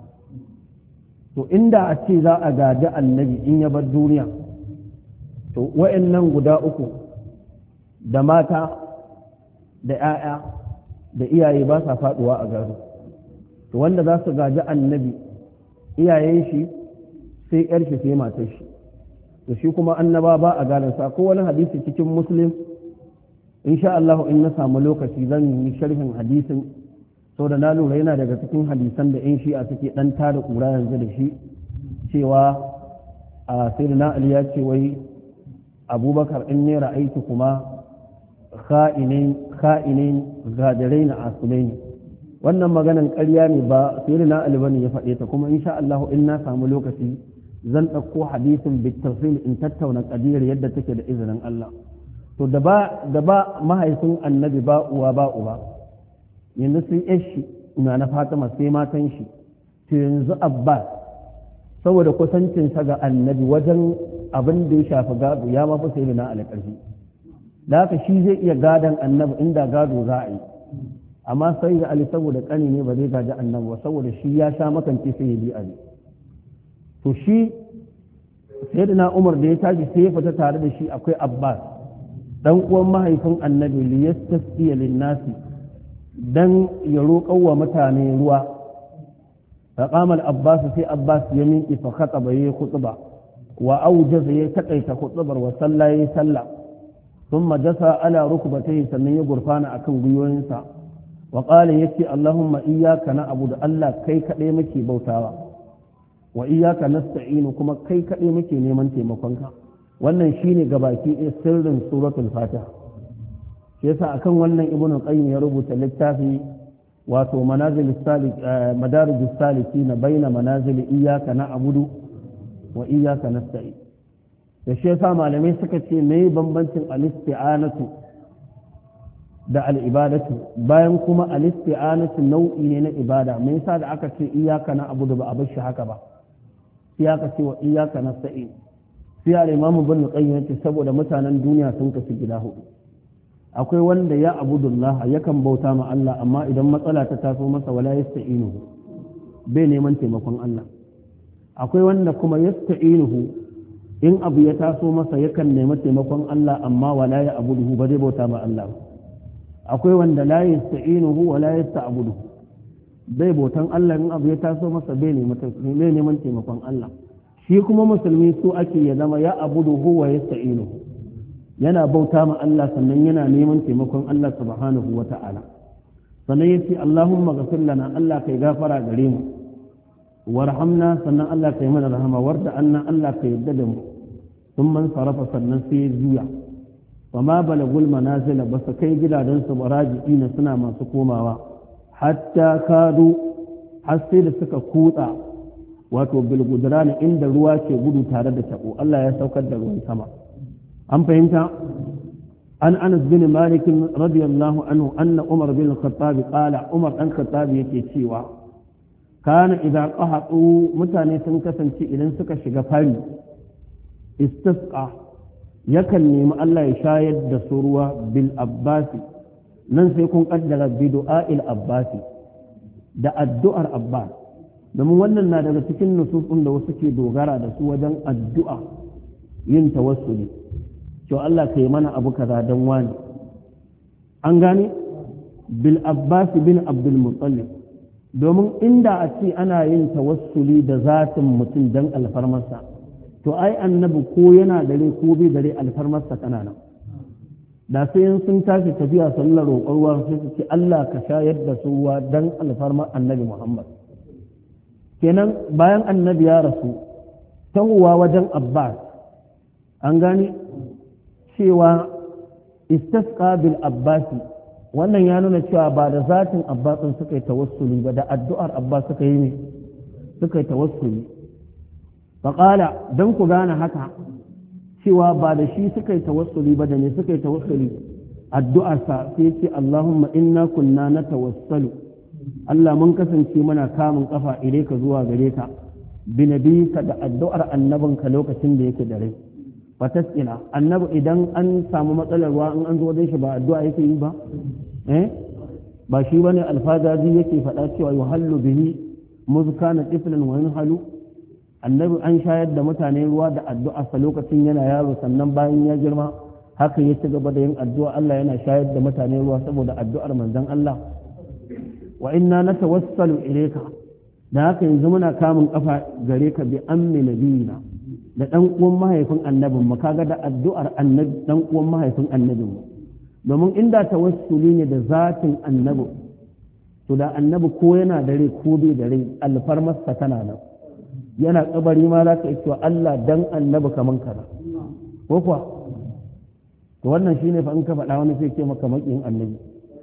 to inda a ce za a gaji annabi in ya bar duniya to wa'annan guda uku da mata da 'ya'ya da iyaye ba sa faduwa a gado to wanda za su gaji annabi iyayen shi sai yar shi sai matar shi to shi kuma annaba ba a gadon sa ko wani hadisi cikin muslim insha Allah in na samu lokaci zan yi sharhin hadisin saboda na lura yana daga cikin hadisan da yan shi'a suke dan tada kura yanzu da shi cewa a sayyidina ali ya ce wai abubakar in ne ra'aitu kuma kha'inin kha'inin gadirai na asulai ne wannan maganan ƙarya ne ba sai na albani ya faɗe ta kuma insha Allah in na samu lokaci zan ɗauko hadisin bitafsil in tattauna ƙadiyar yadda take da izinin Allah to da ba da ba mahaifin annabi ba uwa ba uba yanzu sun yar shi na na Fatima sai matan shi to yanzu Abbas saboda kusancinsa ga annabi wajen abin da ya shafi gado ya mafi sai na alƙarfi da haka shi zai iya gadon annabi inda gado za a yi amma sai da ali saboda kani ne ba zai gaji annabi ba saboda shi ya sha makance sai ya bi ali to shi sai da na umar da ya tashi sai ya fita tare da shi akwai abbas dan uwan mahaifin annabi li yastasqiya lin nasi dan ya roƙa wa mutane ruwa fa qama al abbas sai abbas ya miƙi fa khataba yayi khutba wa awjaza ya takaita khutbar wa sallaye sallah ثم جثى على ركبتيه sannan ya gurfana akan gwiwoyinsa wa qala yace Allahumma iyyaka na'budu Allah kai kade muke bautawa wa iyyaka nasta'inu kuma kai kade muke neman taimakonka wannan shine gabaki ɗaya sirrin suratul fatiha shi yasa akan wannan ibnu qayyim ya rubuta littafi wato manazil salik madarij salikin baina manazil iyyaka na'budu wa iyyaka nasta'in da shi yasa malamai suka ce me bambancin al-isti'anatu da al-ibadatu bayan kuma al-isti'anatu nau'i ne na ibada me yasa da aka ce iyyaka na'budu ba a bar shi haka ba sai aka ce wa iyyaka nasta'in sai al-imam ibn qayyim yace saboda mutanen duniya sun kasu gida hudu akwai wanda ya abudullah yakan bauta ma Allah amma idan matsala ta taso masa wala yasta'inu bai neman taimakon Allah akwai wanda kuma yasta'inuhu in abu ya taso masa yakan nemi taimakon Allah amma wala ya abuduhu ba zai bauta ma Allah akwai wanda la yasta'inuhu wala yasta'buduhu bai bautan Allah in abu ya taso masa bai neman taimakon Allah shi kuma musulmi su ake ya zama ya abuduhu wa yasta'inuhu yana bauta ma Allah sannan yana neman taimakon Allah subhanahu wa ta'ala sannan yace Allahumma ghfir lana Allah kai gafara gare mu warhamna sannan Allah kai mana rahama warda anna Allah kai yadda da mu thumma sarafa sannan sai juya fama balagul manazila ba su kai gidajen su barajiina suna masu komawa hatta kadu har sai da suka kutsa wato bilgudrani inda ruwa ke gudu tare da tabo Allah ya saukar da ruwan sama an fahimta an Anas bin Malik radiyallahu anhu anna Umar bin Khattab qala Umar dan Khattab yake cewa kana idan qahatu mutane sun kasance idan suka shiga fari istisqa yakan nemi Allah ya shayar da su ruwa bil abbasi nan sai kun kaddara bi du'a'il abbasi da addu'ar abbas domin wannan na daga cikin nususun da wasu ke dogara da su wajen addu'a yin tawassuli to Allah kai mana abu kaza dan wani an gane bil abbas bin abdul muttalib domin inda a ce ana yin tawassuli da zatin mutum dan alfarmarsa to ai annabi ko yana dare ko bai dare alfarmarsa kana nan da sai sun tashi tafiya sallar roƙon ruwa sai su ce Allah ka shayar da su ruwa dan alfarmar annabi Muhammad kenan bayan annabi ya rasu tahuwa wajen abbas an gane cewa istasqa bil abbasi wannan ya nuna cewa ba da zatin abbasin suka yi tawassuli ba da addu'ar abbas suka yi ne suka yi tawassuli faqala dan ku gane haka cewa ba da shi suka yi tawassuli ba da ne suka yi tawassuli addu'ar sa sai ce Allahumma inna kunna natawassalu Allah mun kasance muna kamun kafa ire ka zuwa gare ka bi nabika da addu'ar annabinka lokacin da yake da rai fatasqina annabi idan an samu matsalar ruwa in an zo wajen shi ba addu'a yake yi ba eh ba shi bane alfazazi yake faɗa cewa yuhallu bihi muzkana tiflan wa yanhalu annabi an shayar da mutane ruwa da addu'a sa lokacin yana yaro sannan bayan ya girma haka ya ci gaba da yin addu'a Allah yana shayar da mutane ruwa saboda addu'ar manzon Allah wa inna natawassalu ilayka da haka yanzu muna kamun kafa gare ka bi ammi nabiyina da dan uwan mahaifin annabin mu kaga da addu'ar annabi dan uwan mahaifin annabin mu domin inda tawassuli ne da zatin annabi to da annabi ko yana dare ko bai dare alfarmarsa tana nan yana kabari ma za ka yi cewa Allah dan annabi kaman kaza ko kuwa to wannan shine fa in ka faɗa wani sai ce maka makiyin annabi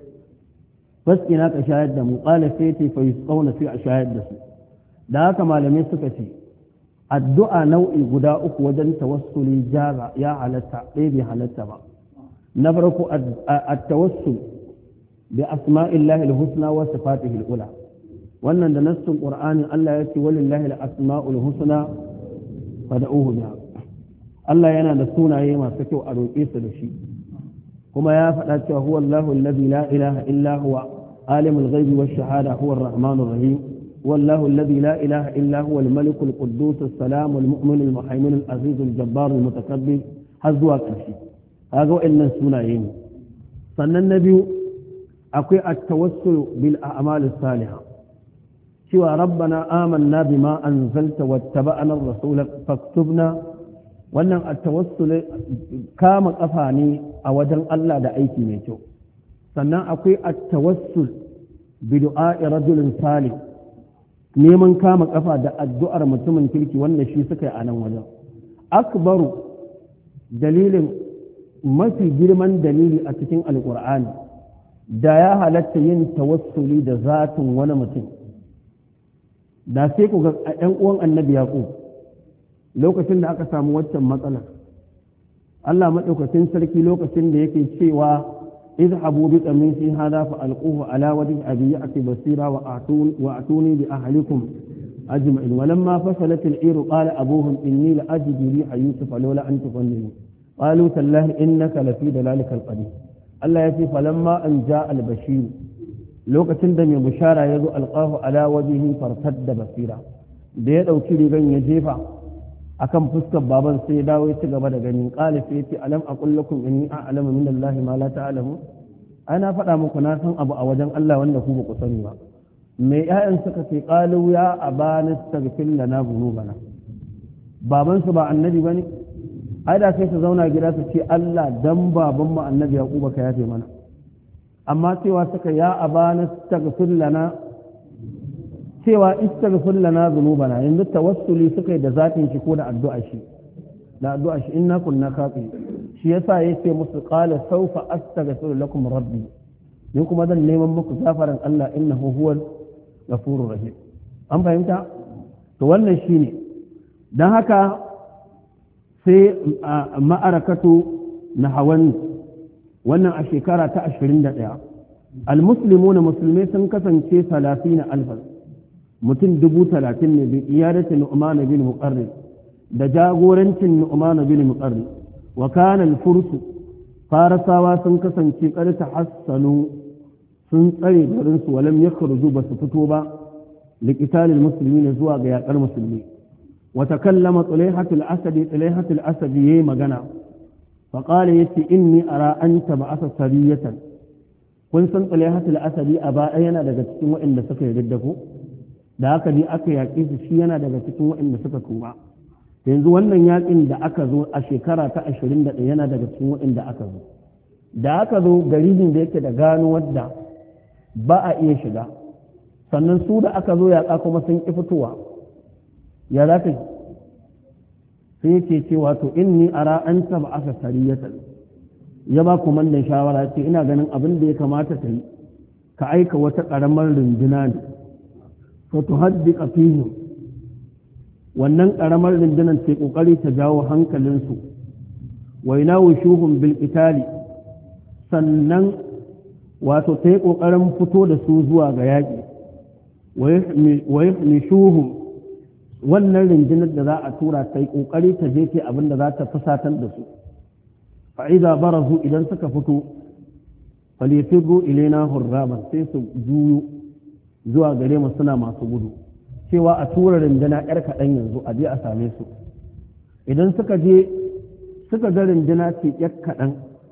fasina ka shayar da mu qala sai ce fa yusqawna fi shayar da su da haka malamai suka ce addu'a nau'i guda uku wajen tawassuli jaza ya halatta ɗaya bai halatta ba na farko at-tawassul bi asma'illahi al-husna wa sifatihi al-ula wannan da nassin qur'ani Allah ya ce walillahi al-asma'ul husna fad'uhu biha Allah yana da sunaye masu kyau a roƙe su da shi kuma ya faɗa cewa huwa Allahu alladhi la ilaha illa huwa alimul ghaibi wash shahada huwa ar-rahmanur rahim والله الذي لا إله إلا هو الملك القدوس السلام المؤمن المهيمن العزيز الجبار المتكبر هزوا كرشي هذا إن السنين سنة النبي أقوى التوسل بالأعمال الصالحة سوى ربنا آمنا بما أنزلت واتبعنا الرسول فاكتبنا وأن التوسل كام قفاني أوجن الله دعيتي ميتو سنة أقوى التوسل بدعاء رجل صالح neman kama kafa da addu'ar mutumin kirki wanda shi suka yi a nan wajen akbaru dalilin mafi girman dalili a cikin alkur'ani da ya halatta yin tawassuli da zatin wani mutum da sai ku ga ɗan uwan annabi yaqub lokacin da aka samu waccan matsalar Allah madaukakin sarki lokacin da yake cewa اذهبوا بقميصي هذا فألقوه على وجه أبي يأتي بصيرا وأعطوني, وأعطوني بأهلكم أجمعين ولما فصلت العير قال أبوهم إني لأجد ريح يوسف لولا أن تفندني قالوا تالله إنك لفي ذلك القديم الله يأتي فلما أن جاء البشير لو كتندم بشارة يدو ألقاه على وجهه فارتد بصيرا ديت أو كيري غن يجيفا akan fuskar baban sai ya dawo ya ci gaba da ganin qala sai yace alam aqul lakum inni a'lamu min Allah ma la ta'lamu ana faɗa muku na san abu a wajen Allah wanda ku ba ku sani ba me ƴaƴan suka ce qalu ya abana astaghfir lana dhunubana baban su ba annabi bane ai da sai su zauna gida su ce Allah dan baban mu annabi yaquba ka yafe mana amma cewa suka ya abana astaghfir lana cewa istaghfir lana dhunubana yanzu tawassuli suka yi da zatin shi ko da addu'a shi da addu'a shi inna kunna khati shi yasa yace musu qala sawfa astaghfiru lakum rabbi ni kuma zan neman muku gafaran Allah innahu huwal ghafurur rahim an fahimta to wannan shine dan haka sai ma'arakatu nahawan wannan a shekara ta ashirin da ɗaya almuslimuna musulmai sun kasance talatin alfan mutum dubu talatin ne bi iyadati nu'man bin muqarrib da jagorancin nu'man bin muqarrib wa kana al-fursu farasawa sun kasance qad tahassanu sun tsare garin su walam yakhruju basu fito ba liqital al-muslimin zuwa ga yakar musulmi wa takallama tulayhat al-asadi tulayhat al-asadi yayi magana fa qala yati inni ara anta ba'atha sariyatan kun san tulayhat al-asadi a ba yana daga cikin waɗanda suka yarda ko da haka bi aka yaƙi su shi yana daga cikin waɗanda suka tuba yanzu wannan yaƙin da aka zo a shekara ta ashirin da ɗaya yana daga cikin waɗanda aka zo da aka zo garin da yake da gano wadda ba a iya shiga sannan su da aka zo yaƙa kuma sun ƙi fitowa ya za ka sai yake cewa to inni ara an taba aka sariyatan ya ba kumandan shawara ce ina ganin abin da ya kamata ta yi ka aika wata ƙaramar runduna ne fa tuhaddika fihim wannan ƙaramar rundunar ce ƙoƙari ta jawo hankalinsu wa yunawshuhum bil qitali sannan wato ta yi ƙoƙarin fito da su zuwa ga yaƙi wa yuhmishuhum wannan rundunar da za a tura ta yi ƙoƙari ta je ce abin da za ta fusatar da su fa'iza barazu idan suka fito falifirru ilaina hurraban sai su juyo zuwa gare mu suna masu gudu cewa a tura runduna yar kaɗan yanzu a je a same su idan suka je suka ga runduna ce yar kaɗan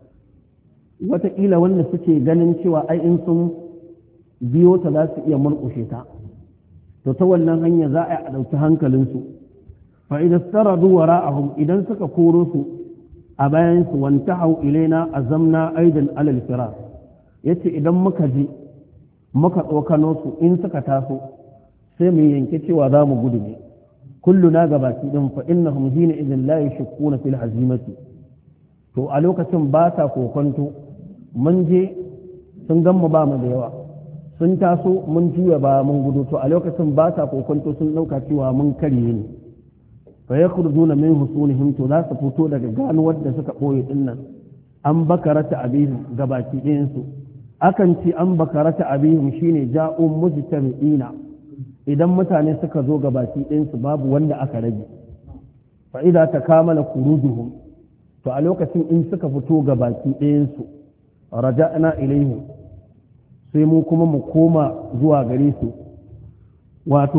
wataƙila wanda suke ganin cewa ai in sun biyo ta za su iya murƙushe ta to ta wannan hanya za a ɗauki hankalinsu fa idan saradu wara'ahum idan suka koro su a bayan su wanta hau ilaina azamna aidan alal fira yace idan muka je muka tsokano su in suka taso sai mu yanke cewa za mu gudu ne kullu na gabaki din fa innahum hina idan la yashkuna fil hazimati to a lokacin ba ta kokonto mun je sun gan mu ba mu da yawa sun taso mun juya ba mun gudu to a lokacin ba ta kokonto sun dauka cewa mun karye ne fa yakhrujuna min husunihim to za su fito daga ganuwar da suka boye dinnan an bakarata abihim gabaki ɗayan su akan ci an bakarata abihim shine ja'u mujtami'ina idan mutane suka zo gabaki ɗayan su babu wanda aka rage fa idza takamala khurujuhum to a lokacin in suka fito gabaki ɗayan su raja'na ilaihim sai mu kuma mu koma zuwa gare su wato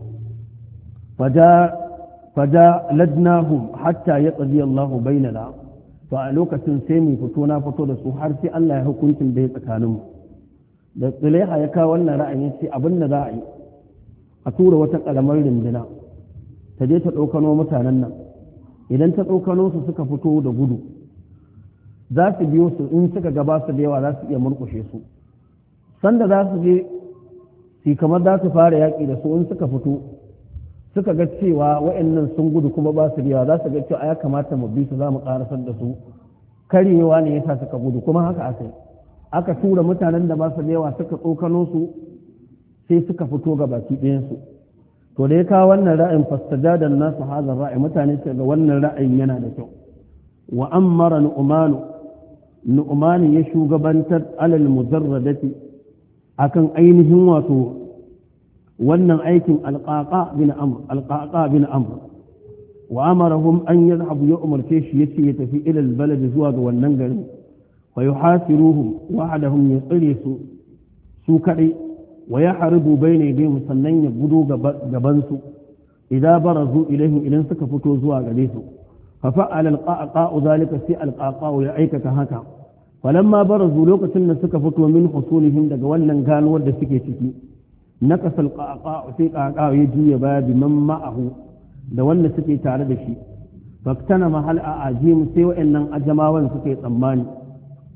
faja faja ladnahum hatta yaqdi Allahu bainana to a lokacin sai mu fito na fito da su har sai Allah ya hukuncin da ya tsakaninmu da Zulaiha ya kawo wannan ra'ayin sai abin da za a yi a tura wata kalamar rinduna ta je ta ɗaukano mutanen nan idan ta ɗaukano su suka fito da gudu za su biyo su in suka gaba su da yawa za su iya murƙushe su sanda za su je su kamar za su fara yaƙi da su in suka fito suka ga cewa wa'annan sun gudu kuma ba su da yawa za su ga cewa ya kamata mu bi su za mu ƙarasar da su karyewa ne yasa suka gudu kuma haka aka yi aka tura mutanen da ba su da yawa suka tsokano su sai suka fito ga baki ɗayansu to da ya kawo wannan ra'ayin fastajadan nasu hazar ra'ayi mutane ce ga wannan ra'ayin yana da kyau wa ammara nu'manu nu'mani ya shugabantar alal mujarradati akan ainihin wato wannan aikin alqaqa bin amr alqaqa bin amr wa amarahum an yadhhabu ya umarce shi yace ya tafi ila albalad zuwa ga wannan garin fa yuhasiruhum wa'adahum yasri su su kadai wa yahribu bayna yadayhim sannan ya gudu gaban su idan barazu ilaihim idan suka fito zuwa gare su fa fa'ala alqaqa zalika fi alqaqa ya aikata haka falamma barazu lokacin da suka fito min husulihim daga wannan ganuwar da suke ciki nakasal qaqa sai qaqa ya juya baya bi man ma'ahu da wanda suke tare da shi faktana mahal a ajim sai wa'annan ajamawan suke tsammani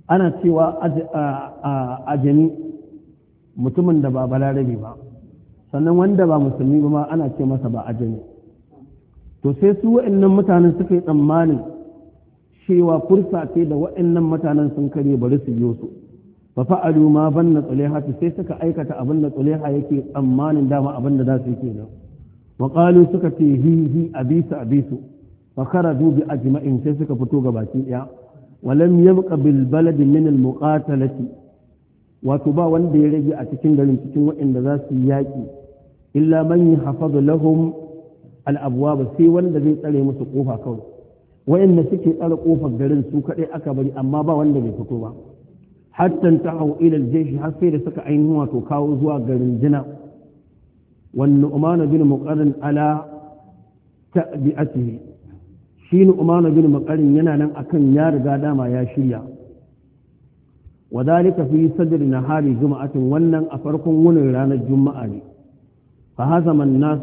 ana cewa ajami mutumin da ba balarabe ba sannan wanda ba musulmi ba ma ana ce masa ba ajami to sai su wa'annan mutanen suka yi tsammanin cewa fursa ce da wa'annan mutanen sun kare bari su biyo su fa fa'alu ma banna tsuleha sai suka aikata abin da tsuleha yake tsammanin dama abin da za su yi kenan wa qalu suka ce hi hi abisu abisu fa kharaju bi ajma'in sai suka fito ga baki daya walam yabqa bil balad min al muqatalati wato ba wanda ya rage a cikin garin cikin waɗanda za su yi yaƙi illa man yahfazu lahum al abwab sai wanda zai tsare musu kofa kawai waɗanda suke tsare kofar garin su kadai aka bari amma ba wanda bai fito ba hatta tahu ila al jaysh har sai da suka ainihin wato kawo zuwa garin jina wan nu'man bin muqarrin ala ta'bi'atihi shi nu'man bin muqarrin yana nan akan ya riga dama ya shirya وذلك في صدر نهار جمعة ونن أفركم ون رانا الجمعة فهزم الناس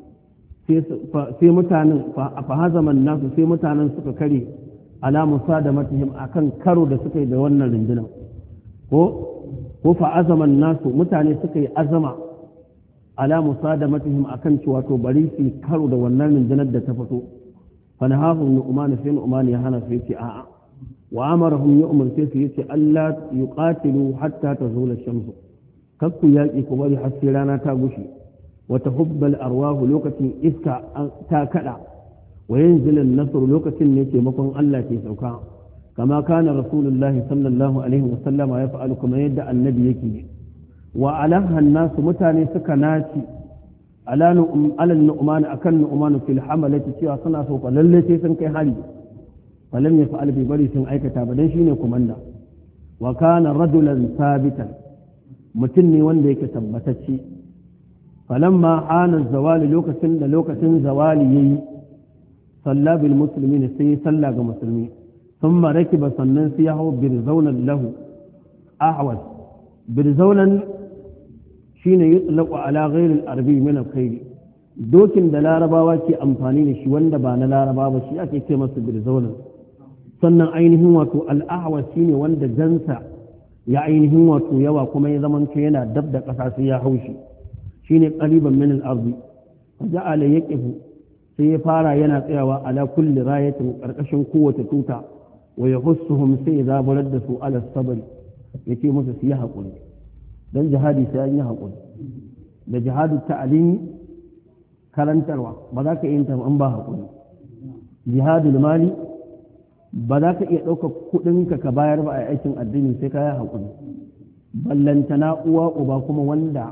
في متان فهزم الناس في متان سكري على مصادمتهم أكن كرو ده سكي ده ون رندنا هو هو فهزم الناس متان سكي أزمة على مصادمتهم أكن شواتو بريسي كرو ده ون رندنا ده تفتو فنهاهم نؤمان في نؤمان يهانا في آآ وأمرهم يؤمر كيف يتي ألا يقاتلوا حتى تزول الشمس كفوا يأتي كبالي حسيرانا تاغشي وتحب الأرواح لوكة إسكا تاكلا وينزل النصر لوكة نيتي مكون ألا تيسوكا كما كان رسول الله صلى الله عليه وسلم يفعل كما يدعى النبي يكي وعلىها الناس متاني سكناتي على على النؤمان أكن نؤمان في الحملة تيوا صنع سوق للتي سنكي حالي فلم يفعل في بري سن aikata ba dan shine komanda wa kana rajulan sabitan mutun ne wanda yake tabbatacce falamma ana zawali lokacin da lokacin zawali yayi salla bil muslimin sai salla ga musulmi thumma rakiba sannan sai yahu birzaunan lahu ahwaz birzaunan shine yutlaqu ala ghayr al arabi min al khayr dokin da larabawa ke amfani da shi wanda ba na larabawa ba shi ake ce masa birzaunan sannan ainihin wato al'ahwa shi ne wanda jansa ya ainihin wato yawa kuma ya zamanto yana dab da ƙasa sai ya haushi shi ne ƙaliban min al'arzi ja'ala ya ƙifu sai ya fara yana tsayawa ala kulli rayatin ƙarƙashin kowace tuta wa ya hussuhum sai ya zaburar da su ala sabari ya ce musu su yi haƙuri don jihadi sai an yi haƙuri da jihadu ta'alimi karantarwa ba za ka yi ta an ba haƙuri jihadul mali ba za ka iya ɗaukar kuɗinka ka bayar ba a aikin addini sai ka yi haƙuri ballantana uwa uba kuma wanda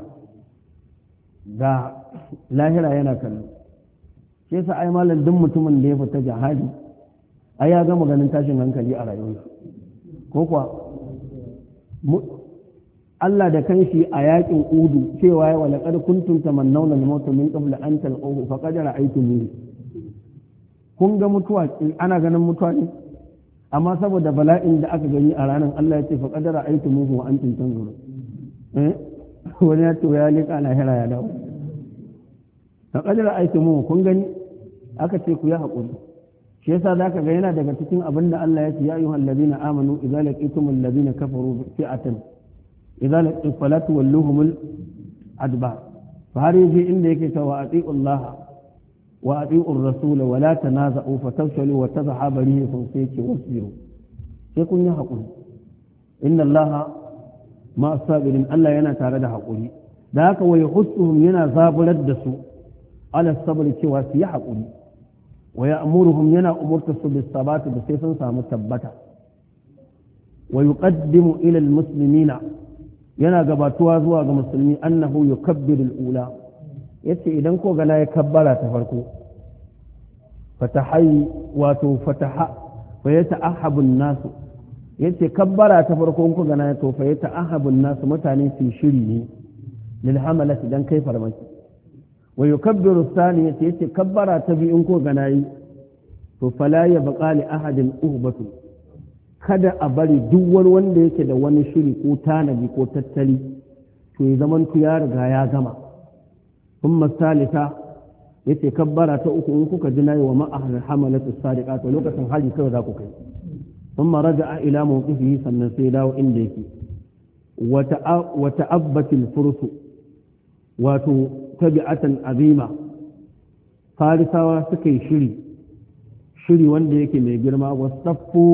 ga lahira yana kallo sai sa ai malam duk mutumin da ya fita jihadi ai ya gama ganin tashin hankali a rayuwarsa ko kuwa Allah da kanshi a yakin udu cewa ya wala qad kuntum tamannawna al-maut min qabl an talqahu faqad ra'aytumuhu kun ga mutuwa ana ganin mutuwa ne amma saboda bala'in da aka gani a ranar Allah ya ce fa qadara aytumuhu wa antum tanzurun eh wani ya ce ya leka lahira ya dawo fa qadara aytumuhu kun gani aka ce ku yi hakuri shi yasa zaka ga yana daga cikin abin da Allah ya ce ya ayyuhal ladina amanu idza laqitumul ladina kafaru fi'atan idza laqit fala tuwalluhumul adbar fa har yaje inda yake cewa ati'u Allah وأطيعوا الرسول ولا تنازعوا فتفشلوا وتذهب ريحكم فيك واصبروا سيكون يا حقولي إن الله ما الصابرين الله ينا تارد حقولي ذاك ويخصهم ينا زابلت دسو على الصبر سوى سي حقولي ويأمرهم ينا أمور تصل بالثبات بسيفا سامتبتا ويقدم إلى المسلمين ينا قباتوا زواج مسلمين أنه يكبر الأولى yace idan ko gana ya kabbara ta farko fatahi wato fataha fa yata'ahabu an-nas yace kabbara ta farko ko gana ya to fa yata'ahabu an-nas mutane su shiri ne lil hamalati dan kai farmaki wa yukabbiru ath-thani yace kabbara ta bi in ko gana yi to fala ya baqa li ahadin uhbatu kada a bari duk wani wanda yake da wani shiri ko tanadi ko tattali to ya zaman ku ya riga ya gama ثم الثالثة yace kabbara ta uku in kuka ji nayi wa ma'ahal hamalatu sadiqat lokacin haji kawai za ku kai thumma raja'a ila mawqifihi sannan sai dawo inda yake wa ta'abbatil fursu wato tabi'atan azima farisawa suka yi shiri shiri wanda yake mai girma wasaffu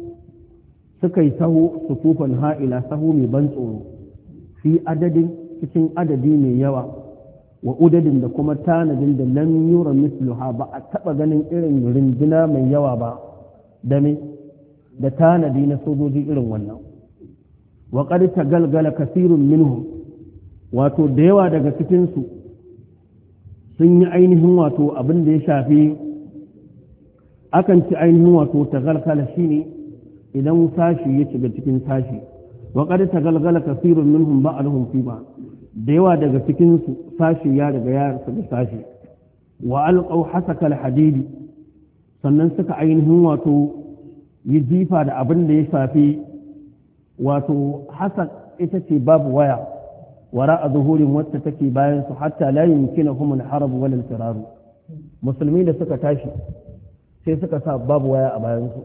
suka yi sahu sufufan ha'ila sahu mai ban tsoro fi adadin cikin adadi mai yawa wa udadin da kuma tanadin da lam yura misluha ba a taba ganin irin rinduna mai yawa ba da me da tanadi na sojoji irin wannan wa qad tagalgala kasirun minhum wato da yawa daga cikin su sun yi ainihin wato abin da ya shafi akan ci ainihin wato tagalgala shine idan sashi ya shiga cikin sashi wa qad tagalgala kasirun minhum ba'dhum fi ba da yawa daga cikin su sashi ya riga ya shiga sashi wa alqaw hasaka alhadidi sannan suka ainihin wato yi jifa da abin da ya shafi wato hasak ita ce babu waya wara a zuhurin wacce take bayan su hatta la yumkinuhum al-harb wal intirar musulmi da suka tashi sai suka sa babu waya a bayan su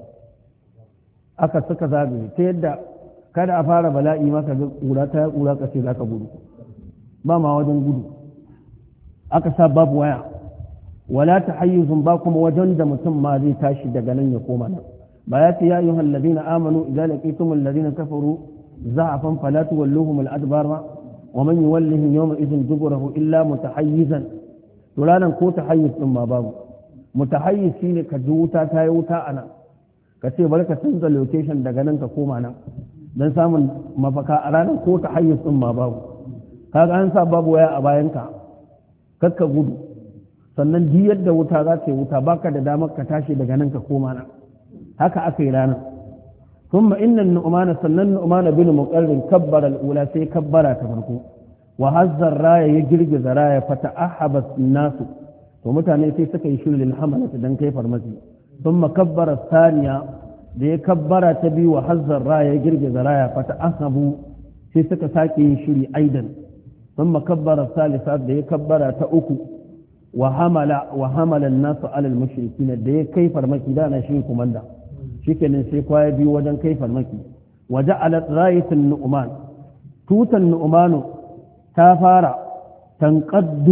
aka suka zagaye ta yadda kada a fara bala'i maka ga kura ta kura ka ce zaka gudu ba ma wajen gudu aka sa babu waya wala tahayyuzun ba kuma wajen da mutum ma zai tashi daga nan ya koma nan ba ya ce ya ayyuha alladhina amanu idza laqitum alladhina kafaru za'afan fala tuwalluhum al-adbar wa man yuwallihim yawma idhin duburahu illa mutahayyizan to ranan ko tahayyiz din ma babu mutahayyiz shine ka ji wuta ta yi wuta ana ka ce bari ka canza location daga nan ka koma nan dan samun mafaka a ranan ko tahayyiz din ma babu kaga an sa babu waya a bayanka kakka gudu sannan ji yadda wuta za ta yi wuta baka da damar ka tashi daga nan ka koma nan haka aka yi ranar ثم إن النؤمان سنن النؤمان بن مقرن كبر الأولى سي كبر تفرقه وهز الراية يجرج زرايا فتأحب الناس ومتى في سكي يشير للحملة دن كيف المسي ثم كبر الثانية دي كبر تبي وهز الراية يجرج زرايا فتأحبوا في سكي ساكي يشير أيضا ثم كبر الثالثة دي كبر تأكو وحمل وحمل الناس على المشركين دي كيف المسي دانا شيء كماندا shikenan sai kwaya biyu wajen kai farmaki waje alat rayatun nu'man tutan nu'manu ta fara tanqaddu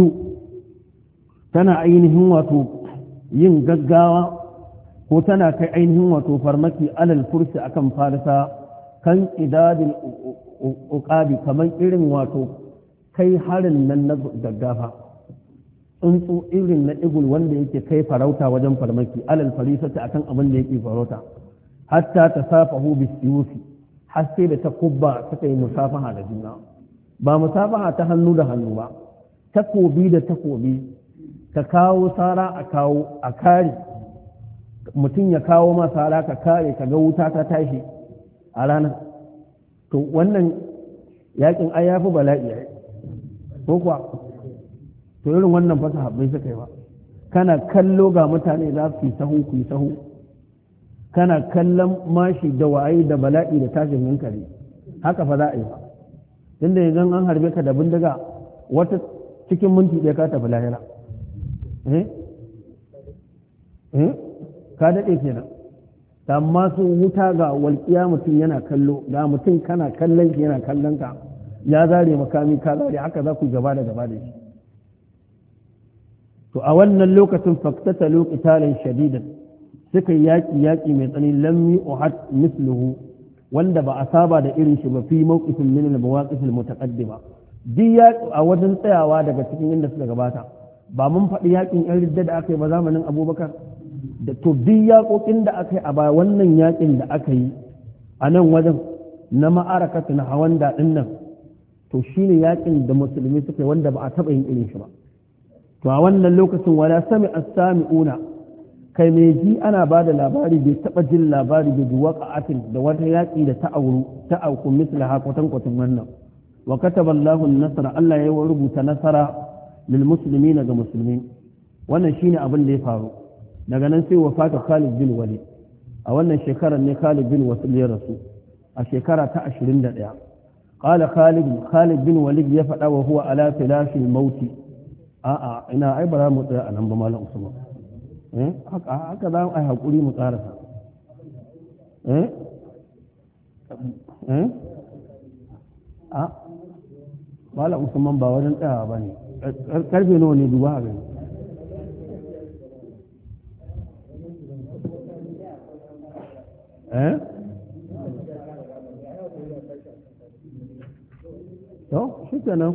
tana ainihin wato yin gaggawa ko tana kai ainihin wato farmaki alal fursi akan farisa kan idadin uqabi kaman irin wato kai harin nan na gaggafa tsuntsu irin na igul wanda yake kai farauta wajen farmaki alal farisati akan abin da yake farauta hatta tasafahu bisiyufi har sai da takubba suka yi musafaha da juna ba musafaha ta hannu da hannu ba takobi da takobi ka kawo sara a kawo a kare mutum ya kawo ma sara ka kare ka ga wuta ta tashi a ranar to wannan yakin ai yafi bala'i ai ko kuwa to irin wannan fa sahabbai suka yi ba kana kallo ga mutane za su yi sahu ku yi sahu kana kallon mashi da waye da bala'i da tashin hankali haka fa za a yi ba inda yanzu an harbe ka da bindiga wata cikin minti ɗaya ka tafi lahira eh eh ka daɗe kenan amma su wuta ga walƙiya mutum yana kallo ga mutum kana kallon shi yana kallon ka ya zare makami ka zare haka za ku gaba da gaba da shi to a wannan lokacin faktatalu qitalan shadidan suka yi yaƙi yaƙi mai tsani lam yu'ad misluhu wanda ba a saba da irin shi ba fi mawqifin min al-mawaqif al-mutaqaddima duk yaƙi a wajen tsayawa daga cikin inda suka gabata ba mun faɗi yaƙin yan ridda da aka yi ba zamanin Abubakar da to duk yaƙoƙin da aka yi a baya wannan yaƙin da aka yi a nan wajen na ma'arakatu na hawan daɗin nan to shine yaƙin da musulmi suka yi wanda ba a taɓa yin irin shi ba to a wannan lokacin wala sami as-sami'una kai mai ji ana ba da labari bai taɓa jin labari da ji waƙa'atin da wata yaƙi da ta auru ta auku mislaha kwatankwatan wannan wa kataba Allahu nasara Allah ya rubuta nasara lil muslimina ga musulmi wannan shine abin da ya faru daga nan sai wafata Khalid bin Walid a wannan shekarar ne Khalid bin Walid ya rasu a shekara ta ashirin da ɗaya qala Khalid Khalid bin Walid ya faɗa wa huwa ala filashil mauti a'a ina ai bara mu tsaya anan ba malam Usman haka za a yi haƙuri mu ƙarasa eh eh a Malam Usman ba wajen tsayawa ba ne karfe nawa ne duba a gani eh to shi kenan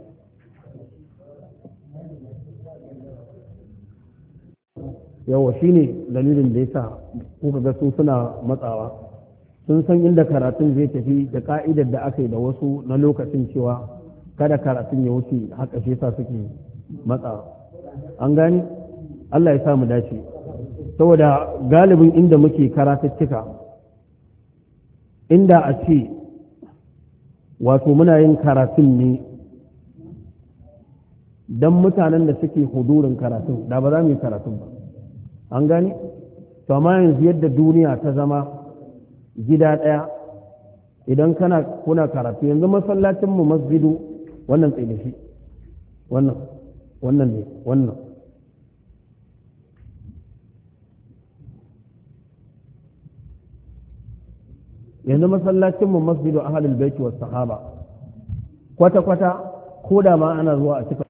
yawa shi ne dalilin da ya sa kuka ga su suna matsawa sun san inda karatun zai tafi da ka'idar da aka yi da wasu na lokacin cewa kada karatun ya wuce haka shi sa suke matsawa an gani Allah ya sa mu dace saboda galibin inda muke karatuttuka inda a ce wato muna yin karatun ne don mutanen da suke hudurin karatun da ba za mu yi karatun ba an gani to amma yanzu yadda duniya ta zama gida ɗaya idan kana kuna karatu yanzu masallacinmu masjidu wannan tsaye da shi wannan wannan ne wannan yanzu masallacinmu masjidu ahlul baiti was sahaba kwata kwata ko da ma ana zuwa a cika